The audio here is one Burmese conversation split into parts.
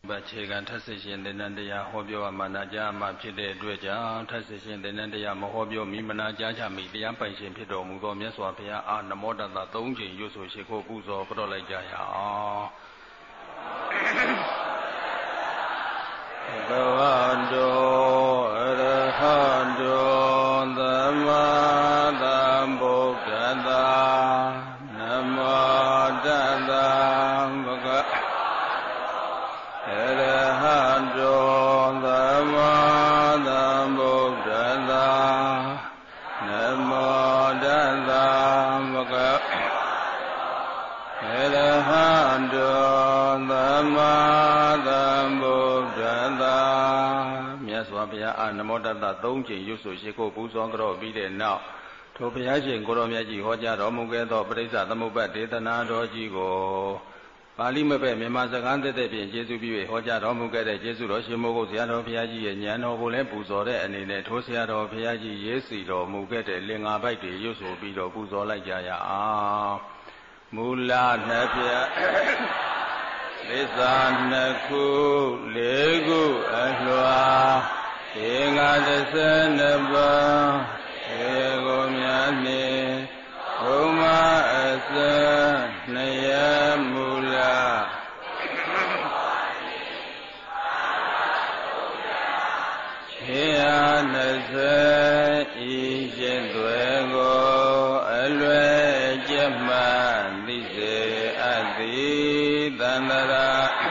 บัจเจกันทัศชินเตนันตยาหอเปียวมานาจามาဖြစ်တဲ့အတွက်ကြောင့်ทัศชินเตนันตยาမဟောပြောမိမနာကြားချမိတရားပိုင်ရှင်ဖြစ်တော်မူသောမြတ်စွာဘုရားအားနမောတတ၃ချိန်ရွတ်ဆိုရှိခိုးပူဇော်ကြောလိုက်ကြရအောင်ဘဝတောအရဟတောသမ္မာသမ္ဗုဒ္ဓတ္တနမောတတ္တဘဂအရဟတောသမ္မာသမ္ဗုဒ္ဓတ္တနမောတတ္တဘဂအရဟတောသမ္မာသမ္ဗုဒ္ဓတ္တမြတ်စွာဘုရားအားနမောတတ္တ၃ချိန်ရွတ်ဆိုရှိခိုးပူဇော်ကြောပြီးတဲ့နောက်ထိုဘုရားရှင်ကိုရောမြတ်ကြီးဟောကြားတော်မူခဲ့သောပရိစ္ဆသမုပ္ပါဒေသနာတော်ကြီးကိုပါဠိမပဲ့မြန်မာစကားသက်သက်ဖြင့်ကျေးဇူးပြု၍ဟောကြားတော်မူခဲ့တဲ့ကျေးဇူးတော်ရှင်မိုးကုတ်ဆရာတော်ဘုရားကြီးရဲ့ဉာဏ်တော်ကိုလည်းပူဇော်တဲ့အနေနဲ့ထိုဆရာတော်ဘုရားကြီးရေးစီတော်မူခဲ့တဲ့လင်္ကာပိုက်တွေရွတ်ဆိုပြီးတော့ပူဇော်လိုက်ကြရအောင်မူလနှစ်ဖြတ်သစ္စာနှစ်ခုလေးခုအလွှာဧက12ပါးဧကိုမြတ်နှင့်ဘုမအစနှစ်ရမူလ620ဤရှင်သွဲကိုအလွယ်ကျက်မှသိစေအပ်သည်သန္တရာ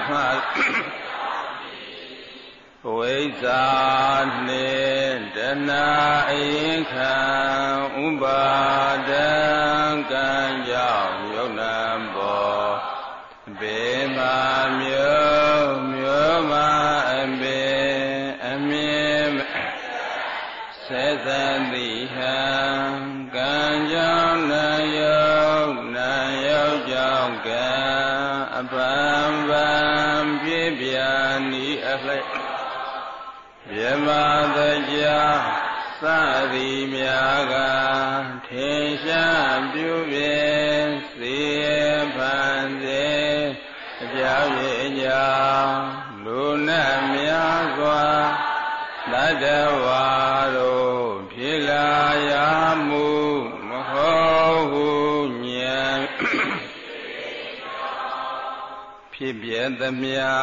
ဝိဇ္ဇာနှင့်တဏှာအရင်ခံဥပါဒံကံကြောင့်ယုံနာဘောဘေမမျိုးမျိုးမအပေအမြင်ဆက်သတိဟံကံကြောင့်နာယုကြောင့်ကံအပံပံပြည့်ပြာနိအလိုက်ယမတကြာသတိမြာကထင်ရှားပြုပြည့်စေဖန်စေအကြောင်းရဲ့ကြောင့်လူနာများစွာတတဝါတို့ဖြစ်လာရမှုမဟုတ်ဟုဉာဏ်ဖြစ်ပြသမျှ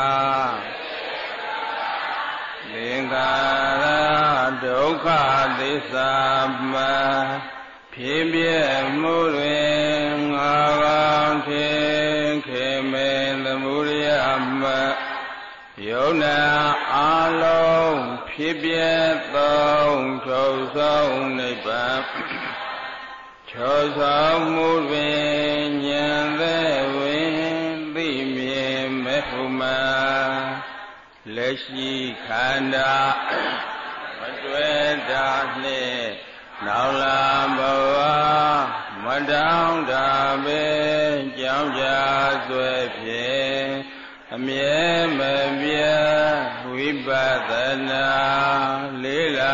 သင်္ခါရဒုက္ခသစ္စာမှဖြစ်ပြမှုတွင်ငါးပါးထင်ခေမေသမှုရိယမှယုံနာအလုံးဖြစ်ပြသုံးချုပ်ဆုံးနိဗ္ဗာန်ချုပ်ဆုံးမှုတွင်ဉာဏ်သက်ဝင်သိမြင်မဲ့ဟုမှာလက်ရှိခန္ဓာမတွေ့တာနှင့်နောက်လာဘဝမတောင်းတာပဲကြောင်းကြဆွဲဖြင့်အမြဲမပြတ်ဝိပဿနာလေးလာ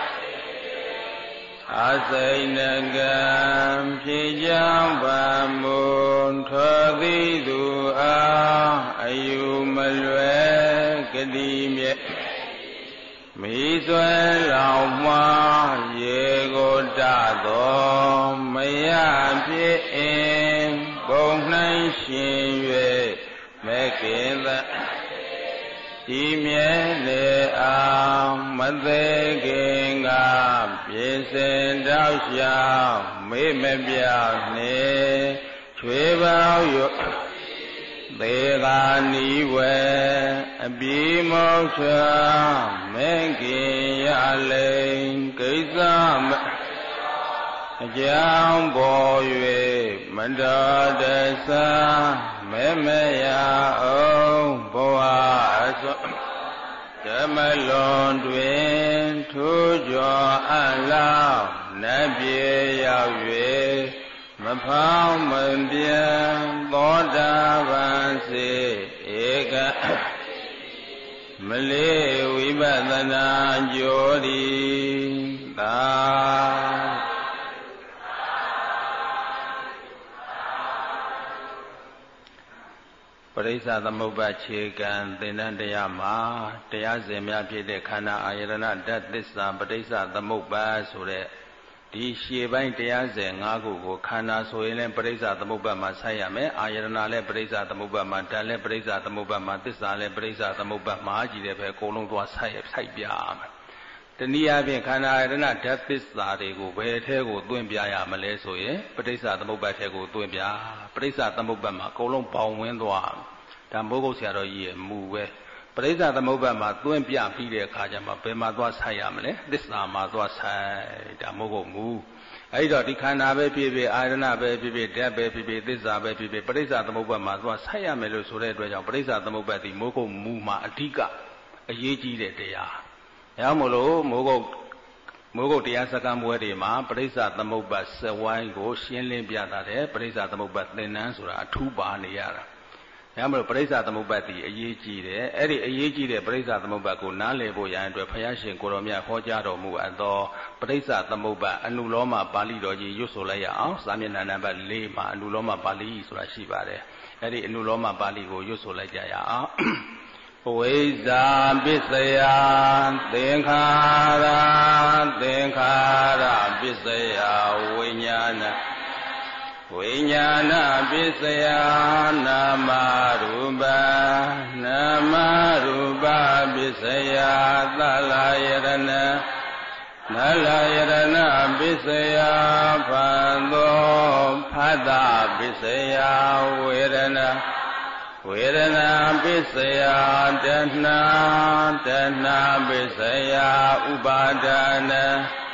အစိမ့်နကံဖြစ်ကြောင်းပါမွန်ထောသိသူအားအယူမလွယ်ကတိမြဲမိဆွဲလောင်မှရေကိုတတော်မရဖြစ်အင်းဘုံနှိုင်းရှင်၍မဲ့ကင်သဒီမြဲလေအောင်မသေးခင်ကပြင်စင်တောက်ရှောင်းမေ့မပြောင်းနေချွေပေါင်းရသေဃာနိဝေအပြေမောချာမဲခင်ရလိန်ကိစ္စမအကြောင်းပေါ်၍မတော်တဆမဲမရအောင်ဘဝအစွာဓမ္မလွန်တွင်ထူးကျော်အလောင်းနတ်ပြေရောက်၍မဖောင်းမပြန်သောတာပန်စေဧကမလေးဝိပဿနာကြိုရီသာပရိစ္ဆသမုပ္ပါခြေကံသင်္นานတရားမှာတရားစဉ်များဖြစ်တဲ့ခန္ဓာအာယတနာဓာတ်သစ္စာပရိစ္ဆသမုပ္ပါဆိုတဲ့ဒီရှေ့ပိုင်းတရားစဉ်၅ခုကိုခန္ဓာဆိုရင်လည်းပရိစ္ဆသမုပ္ပါမှာဆိုက်ရမယ်အာယတနာလည်းပရိစ္ဆသမုပ္ပါမှာဓာတ်လည်းပရိစ္ဆသမုပ္ပါမှာသစ္စာလည်းပရိစ္ဆသမုပ္ပါမှာကြည့်တယ်ပဲအကုန်လုံးသွားဆိုက်ပြရမယ်တနည်းအားဖြင့်ခန္ဓာအာယတနာဓာတ်သစ္စာတွေကိုဘယ်ထဲကိုသွင်းပြရမလဲဆိုရင်ပရိစ္ဆသမုပ္ပါထဲကိုသွင်းပြပရိစ္ဆသမုပ္ပါမှာအကုန်လုံးပေါင်းဝန်းသွားဒါမိုးကုတ်ဆရာတော်ကြီးရဲ့မူပဲပရိစ္ဆသမုပ္ပါမှာသွင်းပြပြီးတဲ့အခါကျမှဘယ်မှာသွားဆိုင်ရမလဲသစ္စာမှာသွားဆိုင်ဒါမိုးကုတ်မူအဲ့တော့ဒီခန္ဓာပဲဖြစ်ဖြစ်အာရဏပဲဖြစ်ဖြစ်ဓာတ်ပဲဖြစ်ဖြစ်သစ္စာပဲဖြစ်ဖြစ်ပရိစ္ဆသမုပ္ပါမှာသွားဆိုင်ရမယ်လို့ဆိုတဲ့အတွက်ကြောင့်ပရိစ္ဆသမုပ္ပါဒီမိုးကုတ်မူမှာအဓိကအရေးကြီးတဲ့တရားရောမလို့မိုးကုတ်တရားစကားမွဲတွေမှာပရိစ္ဆသမုပ္ပါစဝိုင်းကိုရှင်းလင်းပြတာတယ်ပရိစ္ဆသမုပ္ပါသင်္นานဆိုတာအထူးပါနေရတာ။ဒါမှမဟုတ်ပရိစ္ဆသမုပ္ပါတိအရေးကြီးတယ်။အဲ့ဒီအရေးကြီးတဲ့ပရိစ္ဆသမုပ္ပါကိုနားလည်ဖို့ရန်အတွက်ဘုရားရှင်ကိုရောမြတ်ဟောကြားတော်မူအပ်သောပရိစ္ဆသမုပ္ပါအနုလောမပါဠိတော်ကြီးရွတ်ဆိုလိုက်ရအောင်။စာမျက်နှာနံပါတ်၄မှာအနုလောမပါဠိဆိုတာရှိပါတယ်။အဲ့ဒီအနုလောမပါဠိကိုရွတ်ဆိုလိုက်ကြရအောင်။ဝိဇ္ဇာပစ္စယသင်္ခါရပစ္စယဝိညာဏဝိညာဏပစ္စယနာမရူပပစ္စယသလယရဏနလယရဏပစ္စယဖန်သောဖတ်တာပစ္စယဝေဒနာပစ္စယတဏှာပစ္စယဥပါဒနာ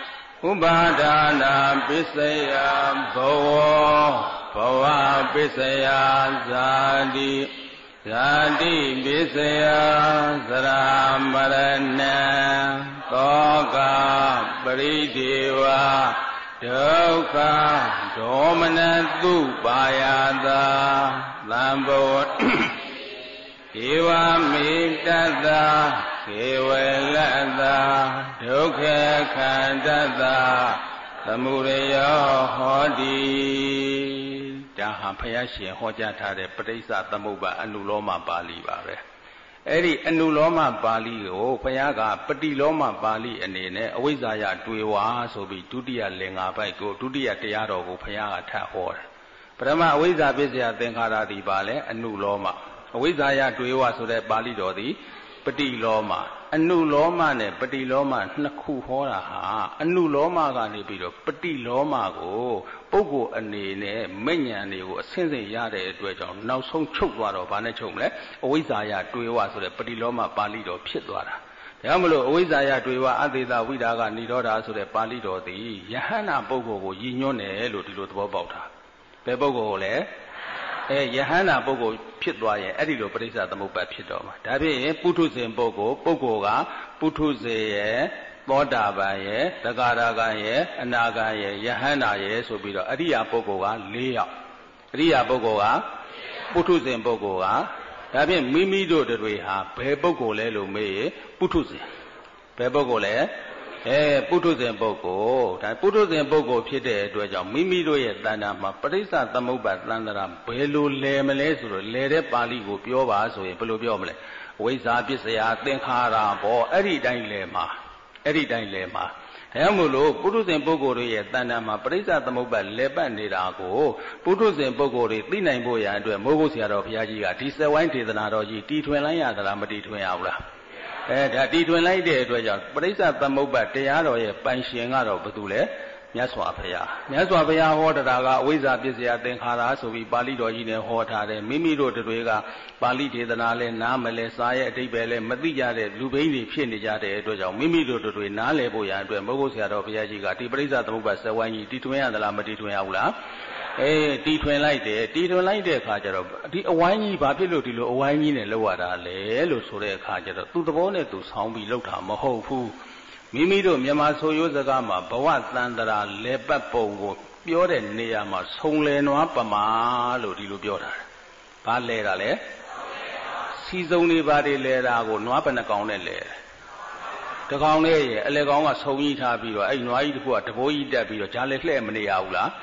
ပစ္စယဘဝပစ္စယဇာတိပစ္စယသရမရဏသောကပရိဒေဝဒုက္ခဒေါမနတုပါယတာသံဘောဧဝမေတ္တခေဝလတ္တဒုက္ခခန္တတသမုဒယောဟောတိဒါဟာဘုရားရှင်ဟောကြားထားတဲ့ပရိစ္ဆသမုပ္ပါအနုလောမပါဠိပါပဲအဲ့ဒီအနုလောမပါဠိကိုဘုရားကပတိလောမပါဠိအနေနဲ့အဝိဇ္ဇာယတွေ့ဝါဆိုပြီးဒုတိယလင်္ကာပိုက်ကိုဒုတိယတရားတော်ကိုဘုရားကထပ်ဟောတယ်ပထမအဝိဇ္ဇာပစ္စယသင်္ခါရတိပါလဲအနုလောမအဝိဇ္ဇာယတွေ့ဝါဆိုတဲ့ပါဠိတော်သည်ပတိလောမအနုလောမနဲ့ပတိလောမနှစ်ခုဟောတာဟာအနုလောမကနေပြီးတော့ပတိလောမကိုပုဂ္ဂိုလ်အနေနဲ့မိညာဏ်တွေကိုအဆင့်ဆင့်ရတဲ့အတွက်ကြောင့်နောက်ဆုံးချုပ်သွားတော့ဗာနဲ့ချုပ်မလဲအဝိဇ္ဇာယတွေ့ဝဆိုတဲ့ပတိလောမပါဠိတော်ဖြစ်သွားတာဒါမှမဟုတ်အဝိဇ္ဇာယတွေ့ဝအသေတာဝိဒါကနိရောဓဆိုတဲ့ပါဠိတော်သည်ယဟန္တာပုဂ္ဂိုလ်ကိုရည်ညွှန်းတယ်လို့ဒီလိုသဘောပေါက်တာဘယ်ပုဂ္ဂိုလ်ကိုလဲယဟန္တာပုဂ္ဂိုလ်ဖြစ်သွားရင်အဲ့ဒီလိုပရိစ္ဆသမုပ္ပါဖြစ်တော်မှာဒါဖြင့်ပုထုဇဉ်ပုဂ္ဂိုလ်ကပုထုဇဉ်ရဲ့သောတာပန်ရဲ့သဂရဂံရဲ့အနာဂံရဲ့ယဟန္တာရဲ့ဆိုပြီးတော့အရိယာပုဂ္ဂိုလ်က၄ယောက်အရိယာပုဂ္ဂိုလ်ကပုထုဇဉ်ပုဂ္ဂိုလ်ကဒါဖြင့်မိမိတို့တွေဟာဘယ်ပုဂ္ဂိုလ်လဲလို့မေးရင်ပုထုဇဉ်ဘယ်ပုဂ္ဂိုလ်လဲပုထုဇဉ်ပုဂ္ဂိုလ်ဒါပုထုဇဉ်ပုဂ္ဂိုလ်ဖြစ်တဲ့အတွက်ကြောင့်မိမိတို့ရဲ့တဏ္ဍာမှာပရိစ္ဆသမုပ္ပါသန္တရာဘယ်လိုလဲမလဲဆိုတော့လဲတဲ့ပါဠိကိုပြောပါဆိုရင်ဘယ်လိုပြောမလဲဝိဇ္ဇာပစ္စယသင်္ခါရဘောအဲ့ဒီတိုင်းလဲမှာဒါမို့လို့ပုထုဇဉ်ပုဂ္ဂိုလ်တွေရဲ့တဏ္ဍာမှာပရိစ္ဆသမုပ္ပါလဲပတ်နေတာကိုပုထုဇဉ်ပုဂ္ဂိုလ်တွေသိနိုင်ဖို့ရန်အတွက်မိုးကုတ်ဆရာတော်ဘုရားကြီးကဒီစက်ဝိုင်းဒေသနာတော်ကြီးတီထွင်လိုက်ရသလားမတီထွင်ရဘူးလားဒါတီထွင်လိုက်တဲ့အတွက်ကြောင့်ပရိစ္ဆသမုပ္ပါတရားတော်ရဲ့ပိုင်ရှင်ကတော့ဘယ်သူလဲမြတ်စွာဘုရားဟောတာကအဝိဇ္ဇာပစ္စယသင်္ခါရဆိုပြီးပါဠိတော်ကြီးနဲ့ဟောထားတယ်မိမိတို့တွေကပါဠိဒေသနာလဲနားမလဲစာရဲ့အဓိပ္ပာယ်လဲမသိကြတဲ့လူဘိန်းတွေဖြစ်နေကြတဲ့အတွက်ကြောင့်မိမိတို့တွေနားလည်ဖို့ရန်အတွက်မိုးကုတ်ဆရာတော်ဘုရားကြီးကဒီပရိစ္ဆသမုပ္ပါဇဝိုင်းကြီးတီထွင်ရသလားမတီထွင်ရဘူးလားတီထွင်လိုက်တဲ့အခါကျတော့ဒီအဝိုင်းကြီးဘာဖြစ်လို့ဒီလိုအဝိုင်းကြီးနဲ့လောက်ရတာလဲလို့ဆိုတဲ့အခါကျတော့သူ့သဘောနဲ့သူဆောင်းပြီးလောက်တာမဟုတ်ဘူးမိမိတို့မြန်မာဆိုရိုးစကားမှာဘဝတန်တရာလဲပတ်ပုံကိုပြောတဲ့နေရာမှာဆုံလယ်နွားပမာလို့ဒီလိုပြောတာ။ဘာလဲတာလဲ။စီစုံတွေဘာတွေလဲတာကိုနွားပနကောင်နဲ့လဲ။တကောင်နဲ့ရဲ့အလဲကောင်ကဆုံကြီးထားပြီးတော့အဲ့နွားကြီးတစ်ခုကတဘိုးကြီးတက်ပြီးတော့ဂျားလဲလှဲ့မနေရဘူးလား။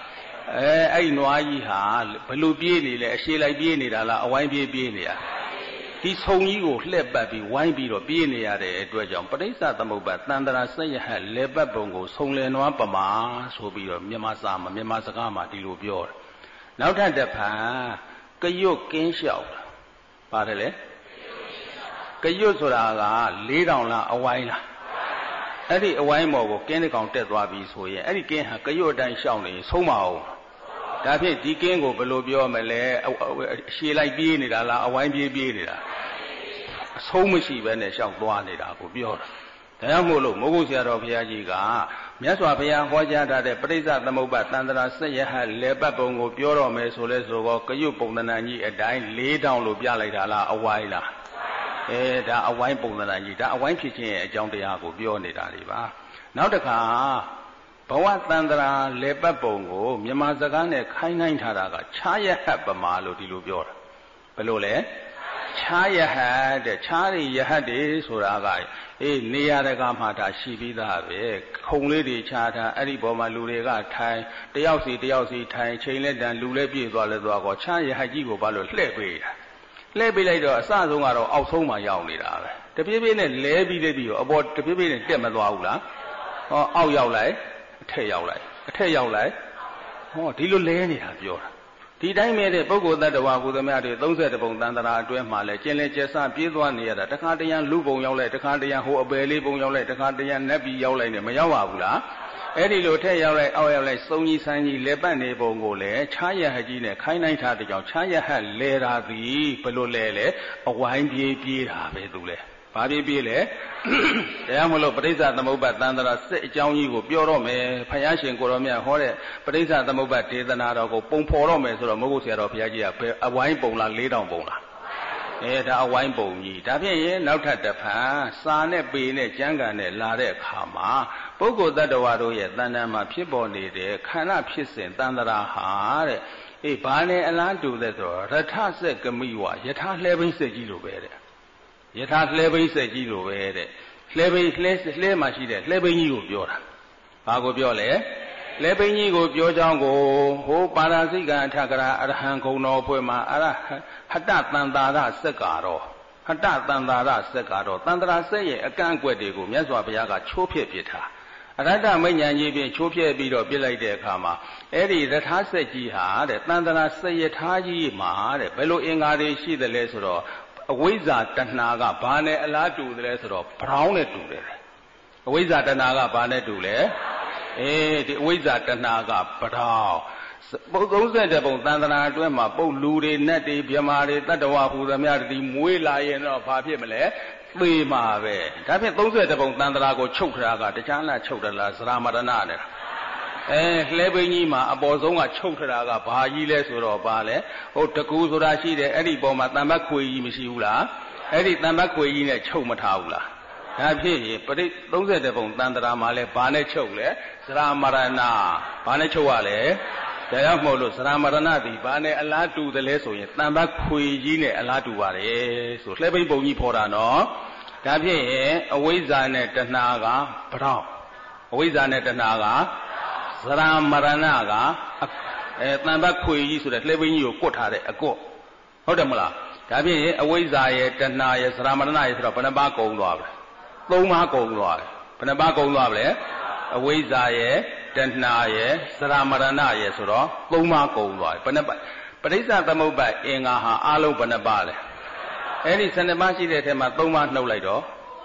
အဲ့ဒီနွားကြီးဟာဘလို့ပြေးနေလဲအရှည်လိုက်ပြေးနေတာလားအဝိုင်းပြေးနေတာဒီဆုံကြီးကိုလှည့်ပတ်ပြီးဝိုင်းပြီးတော့ပြေးနေရတဲ့အတွက်ကြောင့်ပဋိစ္စသမုပ္ပါတန္တရာဆက်ရဟတ်လေပတ်ပုံကိုဆုံလယ်နွားပမာဆိုပြီးတော့မြန်မာစကားမှာဒီလိုပြောတယ်နောက်ထပ်တစ်ဖန်ကရွတ်ကင်းလျှောက်ပါတယ်လေကရွတ်ဆိုတာက4000လားအဝိုင်းလားအဲ့ဒီအဝိုင်းပေါ်ကိုကင်းတစ်ကောင်တက်သွားပြီဆိုရင်အဲ့ဒီကင်းဟာကရွတ်အတိုင်းလျှောက်နေဆုံးမအောင်ဒါဖြင့်ဒီကင်းကိုဘယ်လိုပြောမလဲရှည်လိုက်ပြေးနေတာလားအဝိုင်းပြေးနေတာအဆုံးမရှိဘဲနဲ့လျှောက်သွားနေတာကိုပြောတာဒါကြောင့်မို့လို့မိုးကုတ်ဆရာတော်ဘုရားကြီးကမြတ်စွာဘုရားဟောကြားထားတဲ့ပဋိစ္စသမုပ္ပါတန္တရာဆက်ရဟလေပတ်ပုံကိုပြောတော့မယ်ဆိုလဲဆိုတော့ကရွတ်ပုံသဏ္ဍာန်ကြီးအတိုင်း4000လို့ပြလိုက်တာလားအဝိုင်းလားဒါအဝိုင်းပုံသဏ္ဍာန်ကြီးဒါအဝိုင်းဖြစ်ခြင်းရဲ့အကြောင်းတရားကိုပြောနေတာတွေပါနောက်တစ်ခါဘဝတန္တရာလေပတ်ပုံကိုမြန်မာစကားနဲ့ခိုင်းနိုင်ထားတာကခြားရဟတ်ပမာလို့ဒီလိုပြောတာဘယ်လိုလဲခြားရဟတ်တဲ့ခြားရယဟတ်တွေဆိုတာကနေရာတကာမှာဒါရှိပြီးသားပဲခုံလေးတွေခြားထားအဲ့ဒီပေါ်မှာလူတွေကထိုင်တယောက်စီထိုင်ချိန်လက်တန်လူလည်းပြည့်သွားလဲသွားကောခြားရဟတ်ကြီးကိုဘာလို့လှည့်ပေးတာလှည့်ပေးလိုက်တော့အစဆုံးကတော့အောက်ဆုံးမှာရောက်နေတာပဲတပြေးပြေးနဲ့လဲပြီးတဲ့ပြီးတော့အပေါ်တပြေးပြေးနဲ့တက်မသွားဘူးလားဟောအောက်ရောက်လိုက်အထက်ရောက်လိုက်ဟောဒီလိုလဲနေတာပြောတာဒီတိုင်းမဲ့တဲ့ပုဂ္ဂိုလ်တ attva ဘုသမားတွေ30ပုံတန်တရာအတွဲမှာလဲကျင်လဲကျက်စပြေးသွားနေရတာတခါတရံလူပုံရောက်လိုက်တခါတရံဟိုအပယ်လေးပုံရောက်လိုက်တခါတရံနတ်ပြည်ရောက်လိုက်နေမရောက်ပါဘူးလားအဲ့ဒီလိုထက်ရောက်လိုက်အောက်ရောက်လိုက်စုံကြီးဆန်းကြီးလဲပတ်နေပုံကိုလဲခြားရဟတ်ကြီးနဲ့ခိုင်းနိုင်ထားတဲ့ကြောင့်ခြားရဟတ်လဲတာသည်ဘယ်လိုလဲအဝိုင်းပြေးတာပဲသူလဲဘာပြေးလဲတရားမလို့ပဋိစ္စသမုပ္ပါတန္တရာစစ်အကြောင်းကြီးကိုပြောတော့မယ်ဘုရားရှင်ကိုရောမြတ်ဟောတဲ့ပဋိစ္စသမုပ္ပါဒေသနာတော်ကိုပုံဖော်တော့မယ်ဆိုတော့မဟုတ်ဘူးဆရာတော်ဘုရားကြီးကဘယ်အဝိုင်းပုံလား4000ပုံလားဒါအဝိုင်းပုံကြီးဒါဖြင့်ရင်နောက်ထပ်တစ်ဖန်စာနဲ့ပေနဲ့ကျမ်းဂန်နဲ့လာတဲ့အခါမှာပုဂ္ဂိုလ်တ attva တို့ရဲ့တဏ္ဍာမှာဖြစ်ပေါ်နေတဲ့ခန္ဓာဖြစ်စဉ်တန္တရာဟာတဲ့ဘာနဲ့အလားတူလဲဆိုတော့ရထစက်ကမိဝယထာလှဲဘိန်းစက်ကြီးလိုပဲတဲ့ယထာလှဲဘိန်းစက်ကြီးလိုပဲတဲ့လှဲမှာရှိတဲ့လှဲဘိန်းကြီးကိုပြောတာဘာကိုပြောလဲလှဲဘိန်းကြီးကိုပြောကြောင်းကိုဟိုပါရစိကအထကရာအရဟံဂုဏ်တော်ဖွဲ့မှာအရဟတတန္တာရစက်ကာတော့ဟတတန္တာရစက်ကာတော့တန္တရာစက်ရဲ့အကန့်အကွက်တွေကိုမြတ်စွာဘုရားကချိုးဖျက်ပစ်ထားအရဟတမိညာကြီးဖြင့်ချိုးဖျက်ပြီးတော့ပြစ်လိုက်တဲ့အခါမှာအဲ့ဒီရထားစက်ကြီးဟာတဲ့တန္တရာစက်ရထားကြီးမှာတဲ့ဘယ်လိုအင်္ဂါတွေရှိသလဲဆိုတော့အဝိဇ္ဇာတဏှာကဘာနဲ့အလားတူသလဲဆိုတော့ဘရောင်းနဲ့တူတယ်အဝိဇ္ဇာတဏှာကဘာနဲ့တူလဲဒီအဝိဇ္ဇာတဏှာကဗရောင်းပုတ်30ပုံတန်တရာအတွင်းမှာပုတ်လူတွေနတ်တွေမြမာတွေတတ္တဝဟူသမျှတွေမွေးလာရင်တော့ဘာဖြစ်မလဲသေမှာပဲဒါဖြင့်30ပုံတန်တရာကိုချုပ်ထားတာကတခြားလားချုပ်တယ်လားသရမရဏနဲ့လှဲဘိန်းကြီးမှာအပေါ်ဆုံးကချုပ်ထတာကဘာကြီးလဲဆိုတော့ဘာလဲဟိုတကူဆိုတာရှိတယ်အဲ့ဒီပေါ်မှာတံပတ်ခွေကြီးမရှိဘူးလားအဲ့ဒီတံပတ်ခွေကြီးနဲ့ချုပ်မထားဘူးလားဒါဖြစ်ရင်ပရိ30ပုံတန်တရာမှာလဲဘာနဲ့ချုပ်လဲသရမရဏဘာနဲ့ချုပ်ရလဲဒါကြောင့်မို့လို့သရမရဏဒီဘာနဲ့အလားတူတယ်လဲဆိုရင်တံပတ်ခွေကြီးနဲ့အလားတူပါတယ်ဆိုလှဲဘိန်းပုံကြီးဖော်တာနော်ဒါဖြစ်ရင်အဝိဇ္ဇာနဲ့တဏှာကဗရောင်းအဝိဇ္ဇာနဲ့တဏှာကသရမရဏကတန်ပတ်ခွေကြီးဆိုတဲ့လှဲဘိန်းကြီးကိုကွတ်ထားတဲ့အကွတ်ဟုတ်တယ်မလားဒါဖြင့်အဝိဇ္ဇာရဲ့တဏှာရဲ့သရမရဏရဲ့ဆိုတော့ဘယ်နှပါးကုန်သွားပြီ3ပါးကုန်သွားပြီဘယ်နှပါးကုန်သွားပြီလဲအဝိဇ္ဇာရဲ့တဏှာရဲ့သရမရဏရဲ့ဆိုတော့3ပါးကုန်သွားပြီဘယ်နှပါးပဋိစ္စသမုပ္ပါအင်္ဂါဟာအလုံးဘယ်နှပါးလဲအဲ့ဒီ12ပါးရှိတဲ့အထက်မှာ3ပါးနှုတ်လိုက်တော့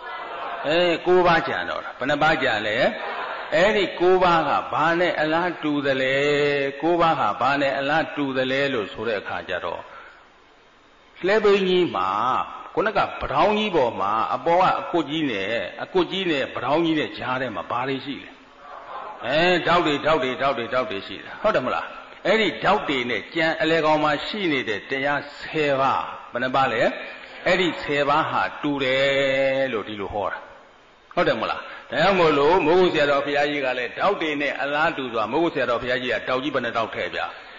9ပါးကျန်တော့ဘယ်နှပါးကျန်လဲအဲ့ဒီ9ပါးကဘာနဲ့အလားတူသလဲ9ပါးဟာဘာနဲ့အလားတူသလဲလို့ဆိုတဲ့အခါကျတော့လှဲဘိန်းကြီးမှာခုနကဗရောင်းကြီးပေါ်မှာအပေါ်ကအကွတ်ကြီးနဲ့ဗရောင်းကြီးနဲ့ကြားထဲမှာဘာတွေရှိလဲဓာတ်တွေရှိတယ်ဟုတ်တယ်မလားအဲ့ဒီဓာတ်တွေနဲ့ကြံအလဲကောင်မှာရှိနေတဲ့တရား10ပါးဘယ်နှပါးလဲအဲ့ဒီ10ပါးဟာတူတယ်လို့ဒီလိုဟောတာဟုတ်တယ်မလားဒါကြောင့်မို့လို့မိုးကုတ်ဆရာတော်ဘုရားကြီးကလည်းဓာတ်တွေနဲ့အလားတူဆိုတာမိုးကုတ်ဆရာတော်ဘုရားကြီးကတောက်ကြီးဘယ်နှတောက်ထည့်ပြ